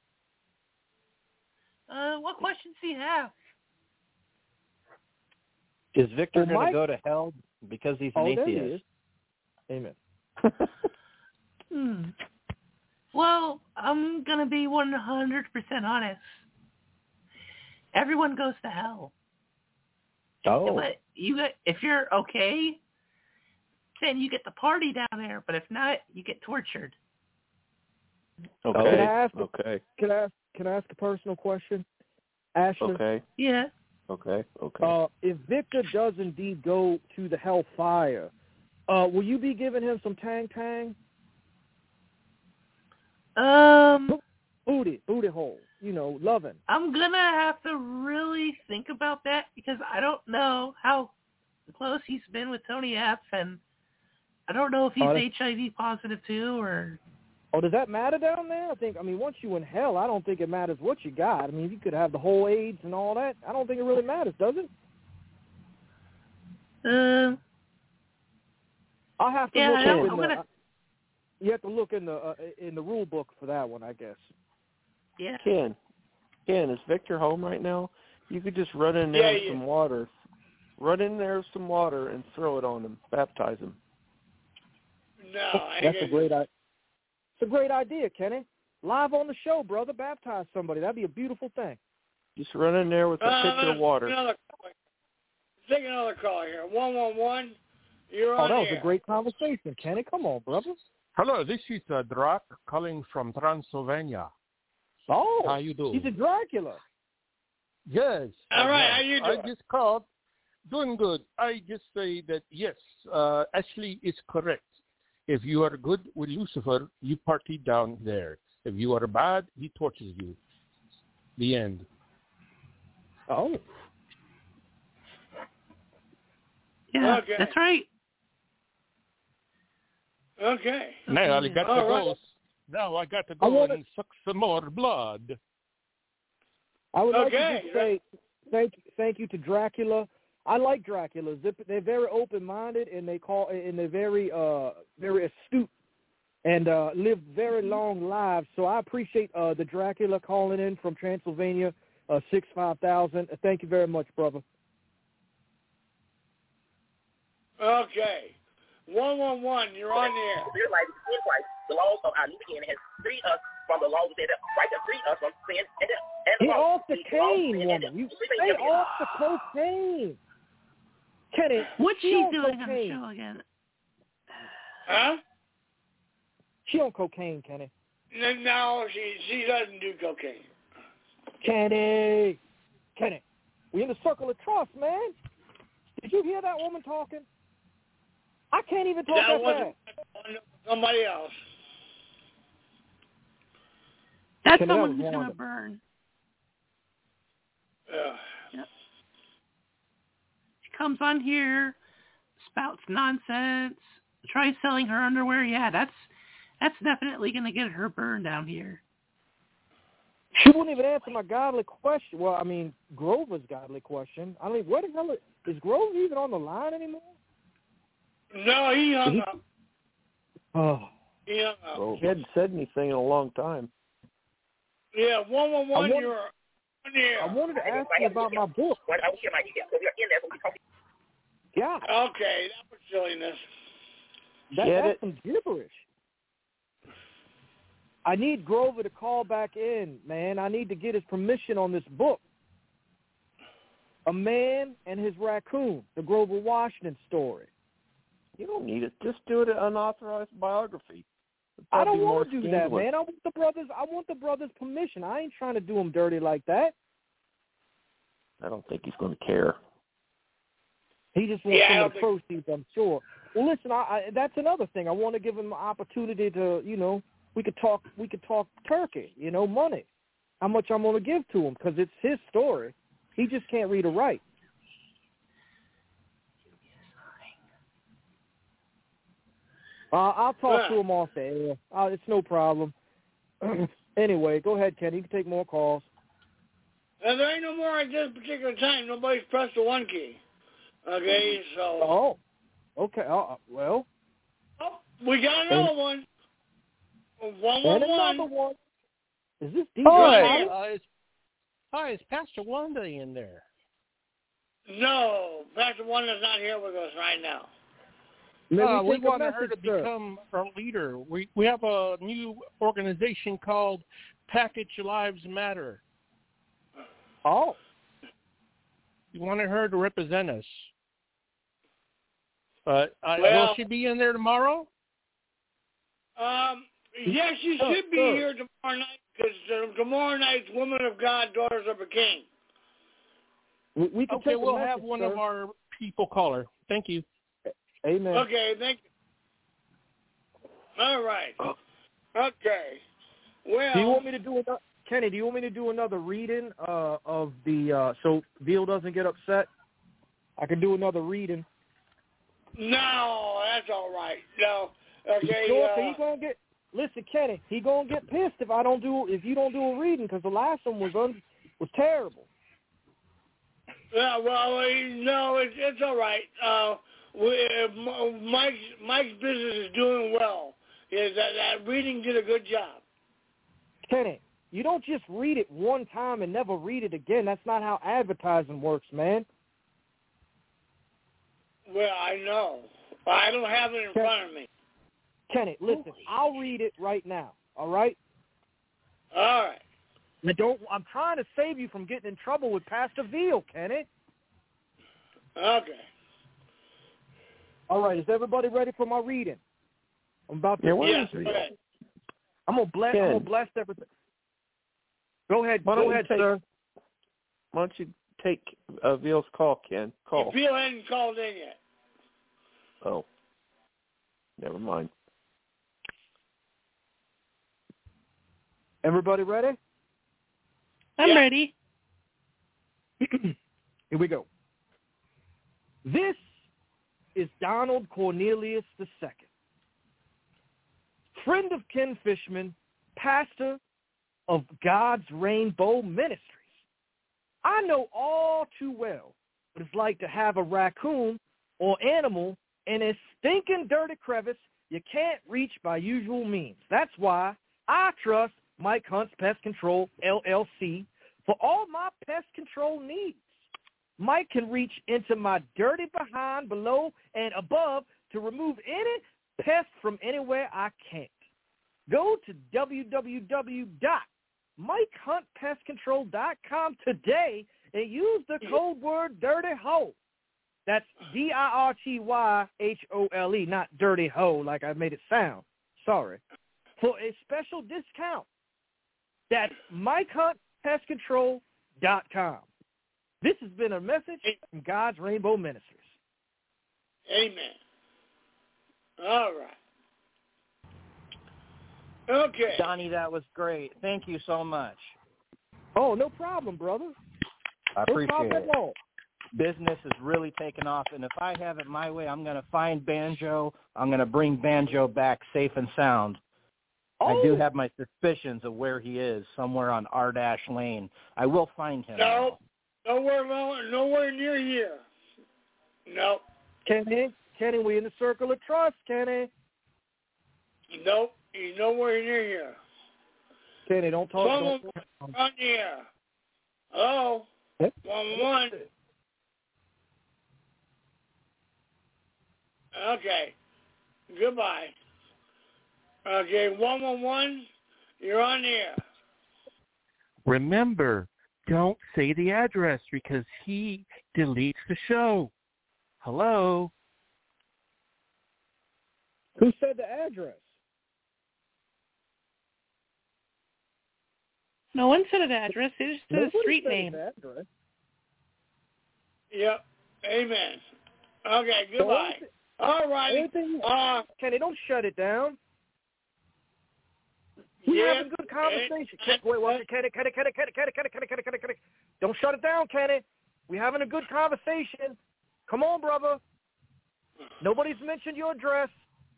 Speaker 15: Uh, what questions do you have?
Speaker 14: Is Victor
Speaker 11: Well,
Speaker 14: going to
Speaker 11: Mike-
Speaker 14: go to hell because he's an
Speaker 11: Oh, there he
Speaker 14: atheist?
Speaker 11: is. Amen.
Speaker 15: Hmm. Well, I'm gonna be one hundred percent honest. Everyone goes to hell.
Speaker 14: Oh.
Speaker 15: But you get, if you're okay, then you get the party down there. But if not, you get tortured.
Speaker 7: Okay.
Speaker 11: Can I ask?
Speaker 7: Okay.
Speaker 11: Can I ask? Can I ask a personal question, Ashley?
Speaker 7: Okay.
Speaker 15: Yeah.
Speaker 7: Okay. Okay.
Speaker 11: Uh, if Victor does indeed go to the hellfire, uh, will you be giving him some tang tang?
Speaker 15: Um,
Speaker 11: booty, booty hole. You know, loving.
Speaker 15: I'm gonna have to really think about that because I don't know how close he's been with Tony F, and I don't know if he's
Speaker 11: Oh, that's-
Speaker 15: H I V positive too, or
Speaker 11: Oh, does that matter down there? I think. I mean, once you in hell, I don't think it matters what you got. I mean, you could have the whole AIDS and all that. I don't think it really matters, does it?
Speaker 15: Uh,
Speaker 11: I'll have to
Speaker 15: yeah,
Speaker 11: look
Speaker 15: I'm,
Speaker 11: up in
Speaker 15: I'm
Speaker 11: the.
Speaker 15: gonna.
Speaker 11: You have to look in the uh, in the rule book for that one, I guess.
Speaker 15: Yeah.
Speaker 7: Ken, Ken, is Victor home right now? You could just run in there
Speaker 2: Yeah,
Speaker 7: with
Speaker 2: yeah.
Speaker 7: some water. Run in there with some water and throw it on him. Baptize him.
Speaker 2: No, I ain't
Speaker 11: That's a
Speaker 2: gonna-
Speaker 11: great idea. It's a great idea, Kenny. Live on the show, brother. Baptize somebody. That'd be a beautiful thing.
Speaker 7: Just run in there with a
Speaker 2: Uh,
Speaker 7: pitcher of water.
Speaker 2: Another, take another call here. One one one. You're
Speaker 11: Oh,
Speaker 2: on
Speaker 11: that
Speaker 2: the
Speaker 11: was
Speaker 2: air.
Speaker 11: a great conversation, Kenny. Come on, brother.
Speaker 8: Hello, this is uh, Drac calling from Transylvania.
Speaker 11: Oh,
Speaker 8: How you doing?
Speaker 11: he's a Dracula.
Speaker 8: Yes.
Speaker 2: All right,
Speaker 8: yes.
Speaker 2: how you
Speaker 8: I
Speaker 2: doing?
Speaker 8: just called. Doing good. I just say that, yes, uh, Ashley is correct. If you are good with Lucifer, you party down there. If you are bad, he tortures you. The end.
Speaker 11: Oh.
Speaker 15: Yeah,
Speaker 2: Okay.
Speaker 15: that's right.
Speaker 2: Okay.
Speaker 8: Now I got
Speaker 2: All
Speaker 8: to
Speaker 2: right.
Speaker 8: go. Now I got to
Speaker 11: I
Speaker 8: go
Speaker 11: wanna-
Speaker 8: and suck some more blood.
Speaker 11: I would like to
Speaker 2: Okay.
Speaker 11: just say thank thank you to Dracula. I like Draculas. They're, they're very open-minded, and they call and they're very uh very astute and uh, live very long lives. So I appreciate uh, the Dracula calling in from Transylvania, uh, six five thousand. Thank you very much, brother.
Speaker 2: Okay. One one one. You're on the air.
Speaker 13: Dear life in Christ, the laws of our new beginning has freed us from the laws of sin. Christ has freed us from sin and death. And the
Speaker 11: Get
Speaker 13: law.
Speaker 11: off the
Speaker 13: The law of
Speaker 11: cane,
Speaker 13: sin and
Speaker 11: woman.
Speaker 13: death.
Speaker 11: You
Speaker 13: We
Speaker 11: stay
Speaker 13: say
Speaker 11: off the cocaine. Kenny,
Speaker 15: What's
Speaker 11: she
Speaker 15: she
Speaker 11: on
Speaker 15: doing on the
Speaker 11: cocaine.
Speaker 15: show again?
Speaker 2: Huh?
Speaker 11: She on cocaine, Kenny.
Speaker 2: N- No, she she doesn't do cocaine.
Speaker 11: Kenny, Kenny, we in the circle of trust, man. Did you hear that woman talking? I can't even talk
Speaker 2: That
Speaker 11: that
Speaker 2: wasn't
Speaker 11: fast.
Speaker 2: somebody else.
Speaker 15: That's
Speaker 11: Kenny, that
Speaker 15: someone
Speaker 11: was
Speaker 15: who's gonna
Speaker 11: Wanda.
Speaker 15: burn.
Speaker 2: Ugh.
Speaker 15: Yep. She comes on here, spouts nonsense, tries selling her underwear. Yeah, that's that's definitely gonna get her burned down here.
Speaker 11: She wouldn't even answer my godly question. Well, I mean, Grover's godly question. I mean, where the hell is, is Grover even on the line anymore?
Speaker 2: No, he hung up.
Speaker 11: Oh.
Speaker 2: He hung up.
Speaker 7: Well, he hadn't said anything in a long time.
Speaker 2: Yeah, one one one.
Speaker 11: I
Speaker 2: You're on the air.
Speaker 11: I wanted to ask you about my book. Yeah.
Speaker 2: Okay, that was silliness.
Speaker 11: That,
Speaker 7: Get
Speaker 11: that's
Speaker 7: it?
Speaker 11: some gibberish. I need Grover to call back in, man. I need to get his permission on this book. A Man and His Raccoon, the Grover Washington story.
Speaker 7: You don't need it. Just do it an unauthorized biography.
Speaker 11: I don't
Speaker 7: more
Speaker 11: want to do that,
Speaker 7: scandalous.
Speaker 11: man. I want the brothers. I want the brothers' permission. I ain't trying to do them dirty like that.
Speaker 7: I don't think he's going to care.
Speaker 11: He just wants
Speaker 2: Yeah, I
Speaker 11: some
Speaker 2: don't
Speaker 11: of the
Speaker 2: think-
Speaker 11: proceeds, I'm sure. Well, listen, I, I, that's another thing. I want to give him an opportunity to, you know, we could talk. We could talk turkey, you know, money. How much I'm going to give to him because it's his story. He just can't read or write. Uh, I'll talk
Speaker 2: Yeah.
Speaker 11: to him off the air. Uh, it's no problem. Anyway, go ahead, Kenny. You can take more calls.
Speaker 2: And there ain't no more at this particular time. Nobody's pressed the one key. Okay, so.
Speaker 11: Oh, okay. Uh, well,
Speaker 2: Oh, we got another one. One
Speaker 11: and
Speaker 2: one
Speaker 11: another
Speaker 2: one.
Speaker 11: one. Is this D J?
Speaker 3: Hi,
Speaker 11: Scotty?
Speaker 3: uh, is, hi, is Pastor Wanda in there?
Speaker 2: No, Pastor Wanda's not here with us right now.
Speaker 11: May
Speaker 3: Uh,
Speaker 11: we
Speaker 3: we
Speaker 11: take a
Speaker 3: want her
Speaker 11: message,
Speaker 3: to
Speaker 11: sir?
Speaker 3: become our leader. We we have a new organization called Package Lives Matter.
Speaker 11: Oh,
Speaker 3: We wanted her to represent us. But uh,
Speaker 2: Well-
Speaker 3: will she be in there tomorrow?
Speaker 2: Um, yes, you
Speaker 11: Sure,
Speaker 2: should be
Speaker 11: sure.
Speaker 2: here tomorrow night because uh, tomorrow night's Woman of God, Daughters of a King.
Speaker 11: we, we can
Speaker 3: Okay,
Speaker 11: take a
Speaker 3: we'll
Speaker 11: message,
Speaker 3: have one
Speaker 11: sir.
Speaker 3: of our people call her. Thank you.
Speaker 11: Amen.
Speaker 2: Okay, thank you. All right. Okay. Well,
Speaker 11: Do you want me to do another, Kenny? Do you want me to do another reading uh, of the uh, so Veal doesn't get upset? I can do another reading.
Speaker 2: no, that's all right. No, okay.
Speaker 11: Sure,
Speaker 2: uh,
Speaker 11: he gonna get. Listen, Kenny, he gonna get pissed if I don't do if you don't do a reading because the last one was un, was terrible.
Speaker 2: Yeah, well, uh, no, it's it's all right. Uh, we, uh, M- Mike's Mike's business is doing well. Is that that reading did a good job.
Speaker 11: Kenny, you don't just read it one time and never read it again. That's not how advertising works, man.
Speaker 2: Well, I know. I don't have it in
Speaker 11: Ken-
Speaker 2: front of me.
Speaker 11: Kenny, listen, I'll read it right now. All right?
Speaker 2: All right.
Speaker 11: I don't. I'm trying to save you from getting in trouble with Pastor Veal, Kenny.
Speaker 2: Okay.
Speaker 11: All right, is everybody ready for my reading? I'm about to.
Speaker 7: Yeah, what
Speaker 2: Yes.
Speaker 7: is it?
Speaker 2: Okay.
Speaker 11: I'm gonna bless.
Speaker 7: Ken.
Speaker 11: I'm gonna bless everything. Go ahead.
Speaker 7: Why don't
Speaker 11: Go
Speaker 7: you
Speaker 11: ahead,
Speaker 7: take-
Speaker 11: sir.
Speaker 7: Why don't you take uh, Veal's call, Ken? Call.
Speaker 2: Bill hadn't called in yet.
Speaker 7: Oh. Never mind.
Speaker 11: Everybody ready?
Speaker 15: I'm
Speaker 2: Yeah.
Speaker 15: ready.
Speaker 11: Here we go. This is Donald Cornelius the Second, friend of Ken Fishman, pastor of God's Rainbow Ministries. I know all too well what it's like to have a raccoon or animal in a stinking dirty crevice you can't reach by usual means. That's why I trust Mike Hunt's Pest Control, L L C, for all my pest control needs. Mike can reach into my dirty behind below and above to remove any pest from anywhere I can't. Go to w w w dot mike hunt pest control dot com today and use the code word dirty hole. That's D I R T Y H O L E, not dirty hoe like I made it sound. Sorry. For a special discount. That's mike hunt pest control dot com. This has been a message from God's Rainbow Ministries.
Speaker 2: Amen. All right. Okay.
Speaker 14: Donnie, that was great. Thank you so much.
Speaker 11: Oh, no problem, brother.
Speaker 14: I
Speaker 11: No
Speaker 14: appreciate
Speaker 11: problem
Speaker 14: it.
Speaker 11: at all.
Speaker 14: Business is really taking off, and if I have it my way, I'm going to find Banjo. I'm going to bring Banjo back safe and sound. I
Speaker 11: Oh.
Speaker 14: do have my suspicions of where he is, somewhere on R Dash Lane. I will find him.
Speaker 2: No, nowhere, no, nowhere near here. No.
Speaker 11: Kenny, Kenny, we in the circle of trust, Kenny.
Speaker 2: Nope, he's nowhere near here.
Speaker 11: Kenny, don't talk.
Speaker 2: Someone
Speaker 11: Don't,
Speaker 2: on here. Hello?
Speaker 11: Yep.
Speaker 2: One, one. Okay. Goodbye. Okay, one one one, you're on the air.
Speaker 8: Remember, don't say the address because he deletes the show. Hello?
Speaker 11: Who said the address?
Speaker 15: No one said an address. They just said a
Speaker 11: Nobody
Speaker 15: street
Speaker 11: said
Speaker 15: name.
Speaker 11: his address.
Speaker 2: Yep. Amen. Okay,
Speaker 11: So
Speaker 2: goodbye.
Speaker 11: anything-
Speaker 2: All right.
Speaker 11: anything-
Speaker 2: Uh,
Speaker 11: Kenny, don't shut it down. We
Speaker 2: yeah,
Speaker 11: having good conversation.
Speaker 2: eh,
Speaker 11: Kenny, wait, wait, Kenny, Kenny, Kenny, Kenny, Kenny, Kenny, Kenny, Kenny, Kenny, Kenny. Don't shut it down, Kenny. We having a good conversation. Come on, brother. Nobody's mentioned your address.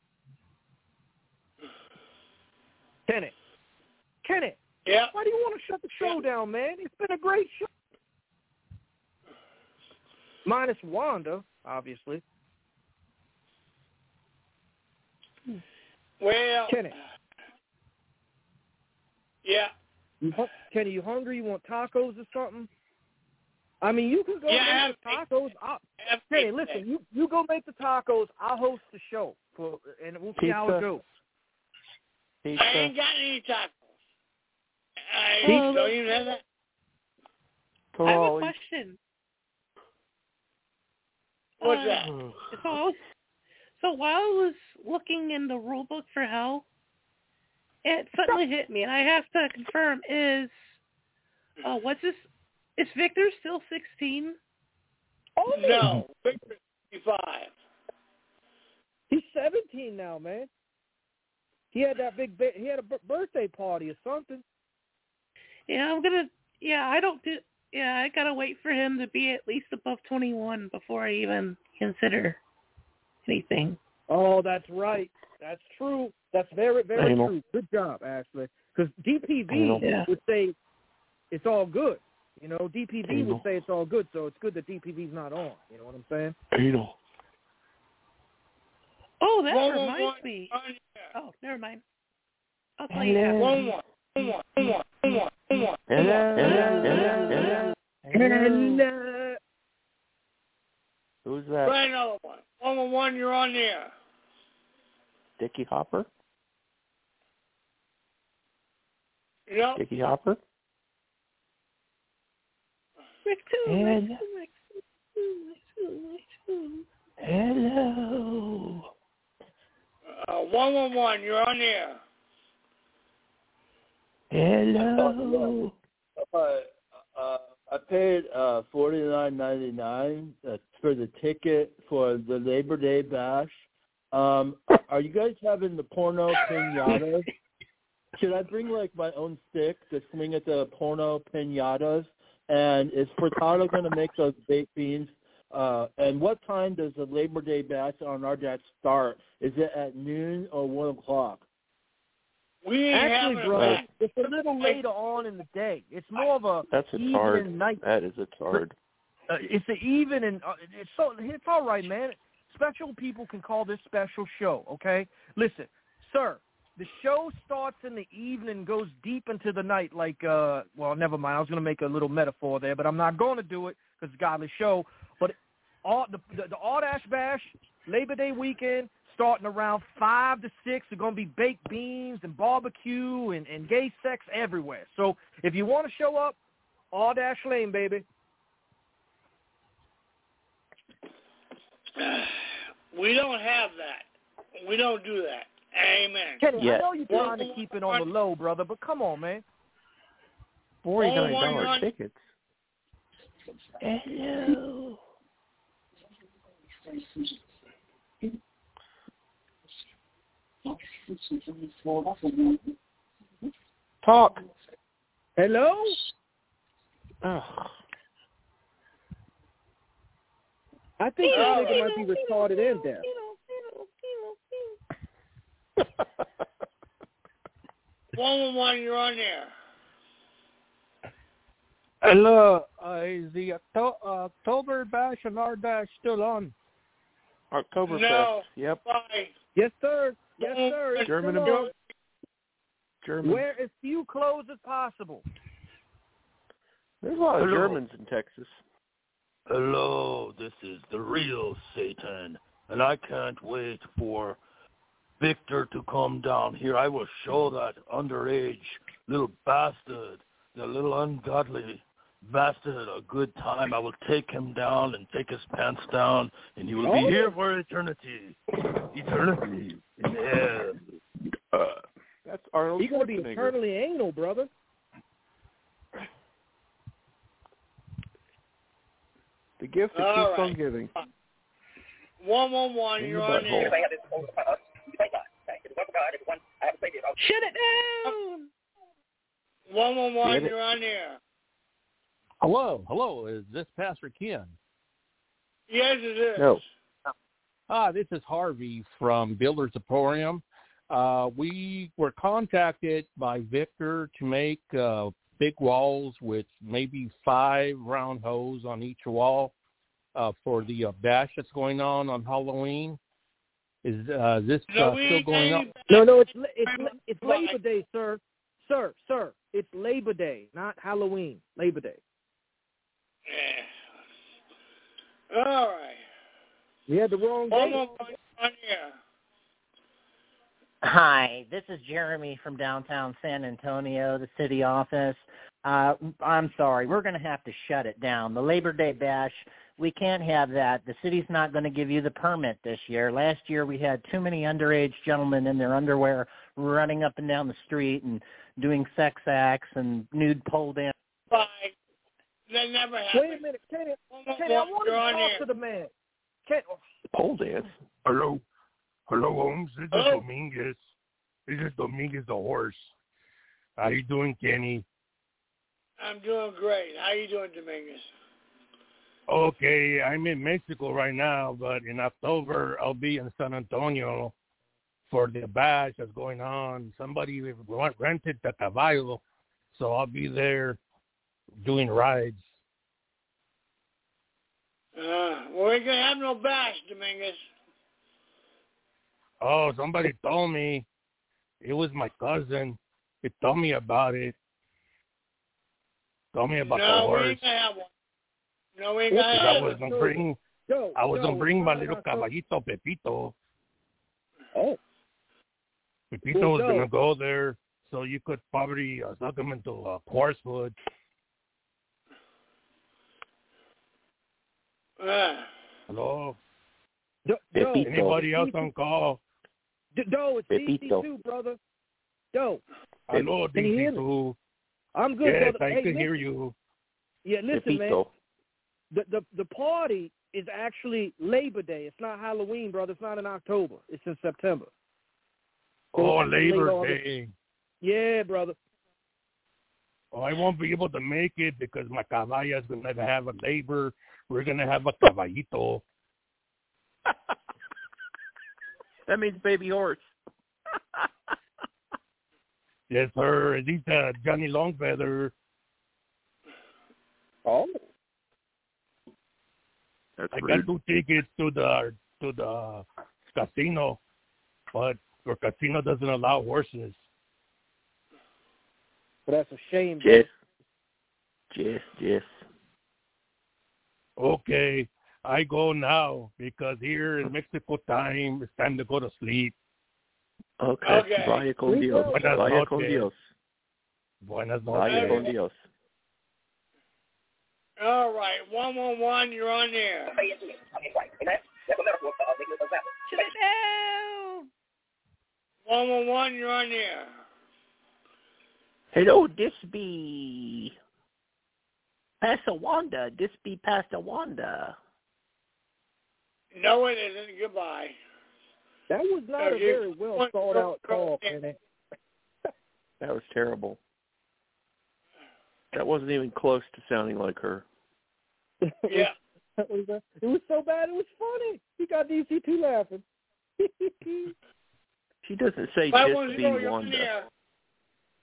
Speaker 11: Kenny. Kenny.
Speaker 2: Yeah.
Speaker 11: Why do you want to shut the show down, man? It's been a great show. Minus Wanda, obviously.
Speaker 2: Well,
Speaker 11: Kenny.
Speaker 2: Yeah.
Speaker 11: You, hu- Kenny, you hungry? You want tacos or something? I mean, you can go
Speaker 2: Yeah,
Speaker 11: make the tacos. I'll, Kenny, listen, you, you go make the tacos. I'll host the show, for, and we'll see how it
Speaker 7: Pizza.
Speaker 11: goes.
Speaker 2: I ain't got any tacos. I
Speaker 15: Well,
Speaker 2: don't even have that.
Speaker 15: I have a
Speaker 7: Holy-
Speaker 15: question.
Speaker 2: What's
Speaker 15: Uh,
Speaker 2: that?
Speaker 15: So, I was, so while I was looking in the rule book for hell, it suddenly hit me, and I have to confirm: is uh, what's this? Is Victor still sixteen?
Speaker 11: Oh
Speaker 2: No, Victor's fifty-five.
Speaker 11: He's seventeen now, man. He had that big. Ba- he had a b- birthday party or something.
Speaker 15: Yeah, I'm gonna. Yeah, I don't do. Yeah, I gotta wait for him to be at least above twenty-one before I even consider anything.
Speaker 11: Oh, that's right. That's true. That's very, very
Speaker 7: Anal.
Speaker 11: true. Good job, Ashley. Because D P V
Speaker 7: Anal.
Speaker 15: Yeah.
Speaker 11: would say it's all good. You know, D P V
Speaker 7: Anal.
Speaker 11: would say it's all good, so it's good that D P V's not on. You know what I'm saying?
Speaker 7: Anal.
Speaker 15: Oh, that
Speaker 2: One, one,
Speaker 15: reminds
Speaker 2: one.
Speaker 15: me.
Speaker 2: On the air.
Speaker 15: Oh, never mind. I'll tell you
Speaker 7: Hello.
Speaker 15: after.
Speaker 2: One more. One more. One more. One more. One more.
Speaker 7: Hello. Hello. Hello.
Speaker 11: And uh,
Speaker 7: Who's that?
Speaker 2: Try another one. One one one, you're on the air.
Speaker 7: Dickie Hopper?
Speaker 2: Yep.
Speaker 7: Dickie Hopper?
Speaker 15: Rick too,
Speaker 7: Hello.
Speaker 15: Rick too, Rick too, Rick too, Rick too.
Speaker 7: Hello.
Speaker 2: Uh, one one one, you're on the air.
Speaker 7: Hello.
Speaker 16: Uh, uh, I paid uh, forty nine ninety nine uh, for the ticket for the Labor Day bash. Um, are you guys having the porno pinatas? Should I bring like my own stick to swing at the porno pinatas? And is Furtado going to make those baked beans? Uh, and what time does the Labor Day bash on our deck start? Is it at noon or one o'clock?
Speaker 2: We ain't
Speaker 11: actually,
Speaker 2: having
Speaker 11: brother,
Speaker 2: a
Speaker 11: it's a little later on in the day. It's more of a
Speaker 7: That's a
Speaker 11: evening
Speaker 7: tard.
Speaker 11: night.
Speaker 7: That is a tard.
Speaker 11: Uh, it's an even and uh, it's so it's all right, man. Special people can call this special show, okay? Listen, sir, the show starts in the evening, goes deep into the night. Like, uh, well, never mind. I was going to make a little metaphor there, but I'm not going to do it because it's a godly show. But all the the, the Audash Bash, Labor Day weekend, starting around five to six. There's going to be baked beans and barbecue and, and gay sex everywhere. So if you want to show up, Audash Lane, baby.
Speaker 2: We don't have that. We don't do that. Amen.
Speaker 11: Kenny,
Speaker 7: Yeah.
Speaker 11: I know you're trying to keep it on the low, brother, but come on, man.
Speaker 7: Forty-nine
Speaker 2: Oh,
Speaker 7: dollar
Speaker 2: my God.
Speaker 7: tickets. Hello. Talk.
Speaker 11: Hello?
Speaker 7: Ugh.
Speaker 11: I think this
Speaker 2: Oh.
Speaker 11: nigga might be retarded and deaf.
Speaker 2: one one one, you're on there.
Speaker 3: Hello, uh, is the Octo- uh, October Bash and our Dash still on?
Speaker 7: October
Speaker 2: No.
Speaker 7: Fest. Yep.
Speaker 2: Bye.
Speaker 11: Yes, sir. Yes, sir. It's
Speaker 7: German
Speaker 11: still
Speaker 7: and
Speaker 11: on.
Speaker 7: German.
Speaker 11: Wear as few clothes as possible.
Speaker 7: There's a lot of
Speaker 8: Hello.
Speaker 7: Germans in Texas.
Speaker 8: Hello, this is the real Satan, and I can't wait for Victor to come down here. I will show that underage little bastard, the little ungodly bastard, a good time. I will take him down and take his pants down, and he will be
Speaker 11: Oh.
Speaker 8: here for eternity. Eternity in hell.
Speaker 7: Uh, that's Arnold
Speaker 11: He's going to be
Speaker 7: Schwarzenegger.
Speaker 11: eternally anal, brother.
Speaker 7: The gift that
Speaker 2: All
Speaker 7: keeps
Speaker 2: right.
Speaker 7: on giving.
Speaker 2: one one one,
Speaker 7: In
Speaker 2: you're
Speaker 7: the
Speaker 2: on
Speaker 7: butthole.
Speaker 2: there.
Speaker 15: Shut it down.
Speaker 2: one one one,
Speaker 7: Get it?
Speaker 2: you're on there.
Speaker 17: Hello, hello. Is this Pastor Ken?
Speaker 2: Yes, it is.
Speaker 7: No.
Speaker 17: Ah, this is Harvey from Builder's Emporium. Uh, we were contacted by Victor to make uh, big walls with maybe five round holes on each wall uh, for the uh, bash that's going on on Halloween. Is uh, this
Speaker 2: No,
Speaker 17: uh,
Speaker 2: we
Speaker 17: still
Speaker 2: ain't
Speaker 17: going
Speaker 2: got
Speaker 17: on?
Speaker 2: any
Speaker 11: No, no, it's li- it's li- it's
Speaker 2: Right.
Speaker 11: Labor Day, sir. Sir, sir, it's Labor Day, not Halloween. Labor Day.
Speaker 2: Yeah. All right.
Speaker 11: You had the wrong
Speaker 2: one
Speaker 11: date.
Speaker 2: one one, you're on there.
Speaker 18: Hi, this is Jeremy from downtown San Antonio, the city office. Uh, I'm sorry, we're going to have to shut it down. The Labor Day Bash, we can't have that. The city's not going to give you the permit this year. Last year we had too many underage gentlemen in their underwear running up and down the street and doing sex acts and nude pole dance.
Speaker 2: Bye. That never happened.
Speaker 11: Wait a minute, Kenny.
Speaker 2: one one
Speaker 11: Kenny, I
Speaker 2: one,
Speaker 11: want to
Speaker 2: you're on
Speaker 11: talk
Speaker 2: there.
Speaker 11: to the man. Ken,
Speaker 7: Pole dance.
Speaker 8: Hello. Hello, Holmes. This is
Speaker 2: Hello.
Speaker 8: Dominguez. This is Dominguez the horse. How you doing, Kenny?
Speaker 2: I'm doing great. How you doing, Dominguez?
Speaker 8: Okay, I'm in Mexico right now, but in October I'll be in San Antonio for the bash that's going on. Somebody rented the caballo, so I'll be there doing rides.
Speaker 2: Uh, well, we ain't gonna have no bash, Dominguez.
Speaker 8: Oh, somebody told me. It was my cousin. He told me about it. Told me about the
Speaker 2: No, we
Speaker 8: horse.
Speaker 2: ain't gonna have one. No, we ain't
Speaker 8: Because
Speaker 2: gonna
Speaker 8: I
Speaker 2: have
Speaker 8: was
Speaker 2: one.
Speaker 8: gonna bring,
Speaker 11: Yo,
Speaker 8: I was
Speaker 11: yo,
Speaker 8: gonna bring
Speaker 11: it's
Speaker 8: my
Speaker 11: not
Speaker 8: little
Speaker 11: in October.
Speaker 8: caballito Pepito.
Speaker 11: Oh.
Speaker 8: Pepito
Speaker 11: Well,
Speaker 8: was
Speaker 11: no.
Speaker 8: gonna go there, so you could probably uh, suck him into uh, horse food.
Speaker 2: Uh,
Speaker 8: Hello.
Speaker 11: Do, do,
Speaker 7: Pepito.
Speaker 8: Anybody else on call?
Speaker 11: do, do, it's D C
Speaker 7: Pepito.
Speaker 11: two, brother. Do,
Speaker 8: Hello,
Speaker 11: Can you hear me?
Speaker 8: D C two.
Speaker 11: I'm good,
Speaker 8: Yes,
Speaker 11: brother.
Speaker 8: I
Speaker 11: Hey,
Speaker 8: can
Speaker 11: listen,
Speaker 8: hear you.
Speaker 11: Yeah, listen, man.
Speaker 7: Pepito.
Speaker 11: The, the the party is actually Labor Day. It's not Halloween, brother. It's not in October. It's in September. So
Speaker 8: Oh,
Speaker 11: it's late
Speaker 8: Labor
Speaker 11: August.
Speaker 8: Day.
Speaker 11: Yeah, brother.
Speaker 8: Oh, I won't be able to make it because my caballa is gonna have a labor. We're gonna have a caballito.
Speaker 7: That means baby horse.
Speaker 8: Yes, sir. He's uh, Johnny Longfeather.
Speaker 11: Oh.
Speaker 7: That's
Speaker 8: I
Speaker 7: rude.
Speaker 8: got two tickets to the to the casino, but your casino doesn't allow horses.
Speaker 11: But that's a shame.
Speaker 7: Yes. Yes, yes.
Speaker 8: Okay, I go now because here in Mexico time it's time to go to sleep.
Speaker 7: Okay.
Speaker 2: Okay.
Speaker 7: Vaya con Dios.
Speaker 8: Buenas
Speaker 7: Vaya con
Speaker 8: noches.
Speaker 7: Dios.
Speaker 8: Buenas
Speaker 7: Vaya
Speaker 8: noches.
Speaker 7: con Dios.
Speaker 2: all right, one one one, you're on there.
Speaker 15: Shut it down.
Speaker 2: one one one, you're on there.
Speaker 10: Hello, this be Pastor Wanda. This be Pastor Wanda.
Speaker 2: No, it isn't. Goodbye.
Speaker 11: That was not a very well thought out call, Kenny.
Speaker 7: That was terrible. That wasn't even close to sounding like her.
Speaker 2: Yeah.
Speaker 11: It was, uh, it was so bad it was funny. He got D C two laughing.
Speaker 7: She doesn't say
Speaker 2: Five
Speaker 7: just
Speaker 2: one
Speaker 7: be
Speaker 2: zero, you're on
Speaker 7: Wanda.
Speaker 2: there.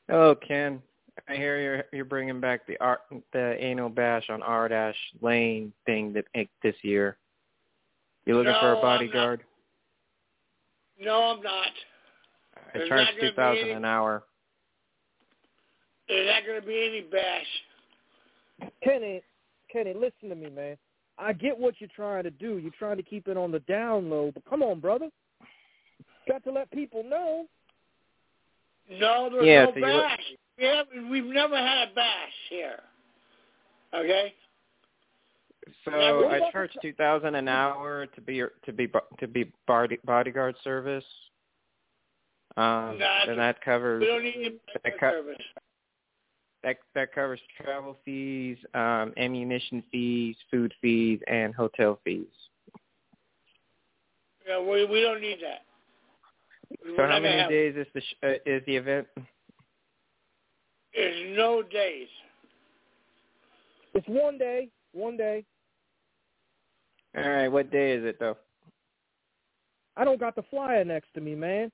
Speaker 19: Oh, Ken, I hear you're you're bringing back the art, the annual bash on R Dash Lane thing that this year. You looking
Speaker 2: no,
Speaker 19: for a bodyguard?
Speaker 2: I'm no, I'm not.
Speaker 19: I
Speaker 2: There's
Speaker 19: charge
Speaker 2: not gonna
Speaker 19: two thousand
Speaker 2: be any-
Speaker 19: an hour.
Speaker 2: There's not going to be any bash.
Speaker 11: Kenny, Kenny, listen to me, man. I get what you're trying to do. You're trying to keep it on the down low, but come on, brother. Got to let people know.
Speaker 2: No, there's
Speaker 19: Yeah,
Speaker 2: no
Speaker 19: so you
Speaker 2: bash. We haven't, we've never had a bash here. Okay?
Speaker 19: So
Speaker 2: Never.
Speaker 19: I charge two thousand an hour to be to be to be body, bodyguard service. Um,
Speaker 2: Nah,
Speaker 19: and that covers
Speaker 2: we don't need any
Speaker 19: that, co-
Speaker 2: service.
Speaker 19: that that covers travel fees, um, ammunition fees, food fees, and hotel fees.
Speaker 2: Yeah, we we don't need that.
Speaker 19: So
Speaker 2: We're
Speaker 19: how
Speaker 2: not gonna
Speaker 19: many
Speaker 2: have-
Speaker 19: days is the sh- uh, is the event?
Speaker 2: There's no days.
Speaker 11: It's one day, one day.
Speaker 19: All right, what day is it though?
Speaker 11: I don't got the flyer next to me, man.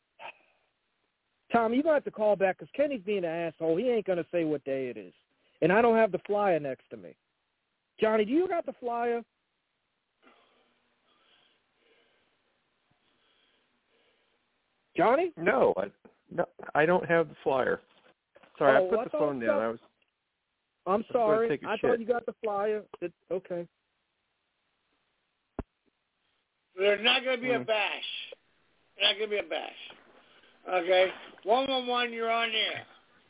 Speaker 11: Tom, you're going to have to call back because Kenny's being an asshole. He ain't going to say what day it is. And I don't have the flyer next to me. Johnny, do you got the flyer? Johnny?
Speaker 7: No, I, no, I don't have the flyer. Sorry,
Speaker 11: Oh,
Speaker 7: I put
Speaker 11: I
Speaker 7: the
Speaker 11: thought
Speaker 7: phone
Speaker 11: so.
Speaker 7: down. I was.
Speaker 11: I'm
Speaker 7: I was gonna
Speaker 11: sorry.
Speaker 7: take a
Speaker 11: I
Speaker 7: shit.
Speaker 11: thought you got the flyer. It, okay.
Speaker 2: There's not going to be a
Speaker 19: Mm.
Speaker 2: bash. There's not going to be a bash. Okay? one one one, you're on air.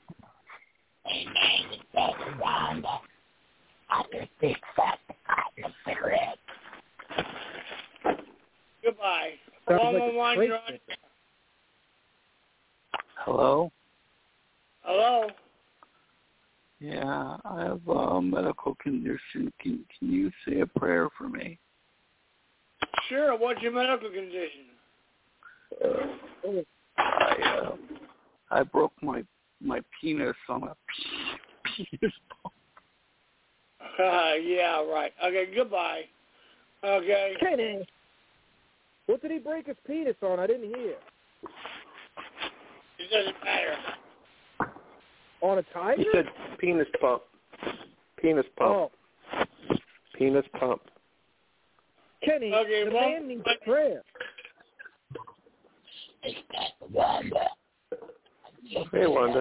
Speaker 2: Goodbye.
Speaker 11: Sounds
Speaker 2: one
Speaker 11: like
Speaker 2: one
Speaker 11: a
Speaker 2: one,
Speaker 11: crazy
Speaker 2: you're on air.
Speaker 20: Hello?
Speaker 2: Hello?
Speaker 20: Yeah, I have a medical condition. Can, can you say a prayer for me?
Speaker 2: Sure. What's your medical condition?
Speaker 20: Uh, I uh, I broke my my penis on a penis pump.
Speaker 2: Uh, yeah, right. Okay, goodbye. Okay.
Speaker 11: Kenny, what did he break his penis on? I didn't hear.
Speaker 2: It doesn't matter.
Speaker 11: On a tiger?
Speaker 7: He said penis pump. Penis pump.
Speaker 11: Oh.
Speaker 7: Penis pump.
Speaker 11: Kenny,
Speaker 2: Okay,
Speaker 11: the
Speaker 2: well,
Speaker 11: man needs prayer.
Speaker 7: Hey, Wanda.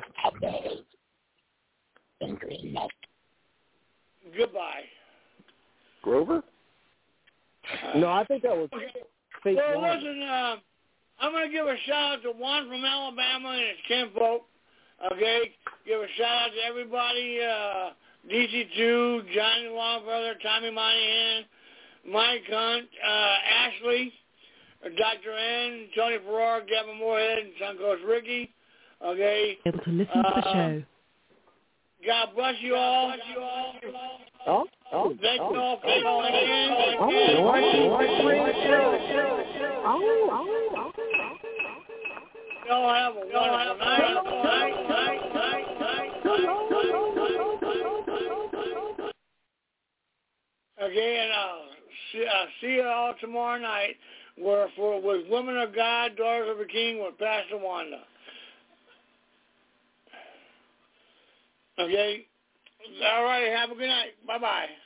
Speaker 2: Goodbye.
Speaker 7: Grover?
Speaker 11: No, I think that was fake
Speaker 2: Well,
Speaker 11: one.
Speaker 2: listen, uh, I'm going to give a shout out to Juan from Alabama and his kinfolk. Okay? Give a shout out to everybody, uh, D C two, Johnny Longbrother, Tommy Monahan, Mike Hunt, uh, Ashley, Doctor N, Tony Farrar, Gavin Moorhead, and Son Coach Ricky. Okay?
Speaker 1: Able to listen to the
Speaker 2: Uh,
Speaker 1: show.
Speaker 2: God bless you all. Bless you all.
Speaker 11: Oh, oh,
Speaker 2: Thank
Speaker 11: oh,
Speaker 2: you all for calling in.
Speaker 11: oh,
Speaker 2: Y'all have a wonderful night. Night, night, night, night, night. Okay, and I'll see, I'll see you all tomorrow night where for with Women of God, Daughters of the King with Pastor Wanda. Okay? All right, have a good night. Bye-bye.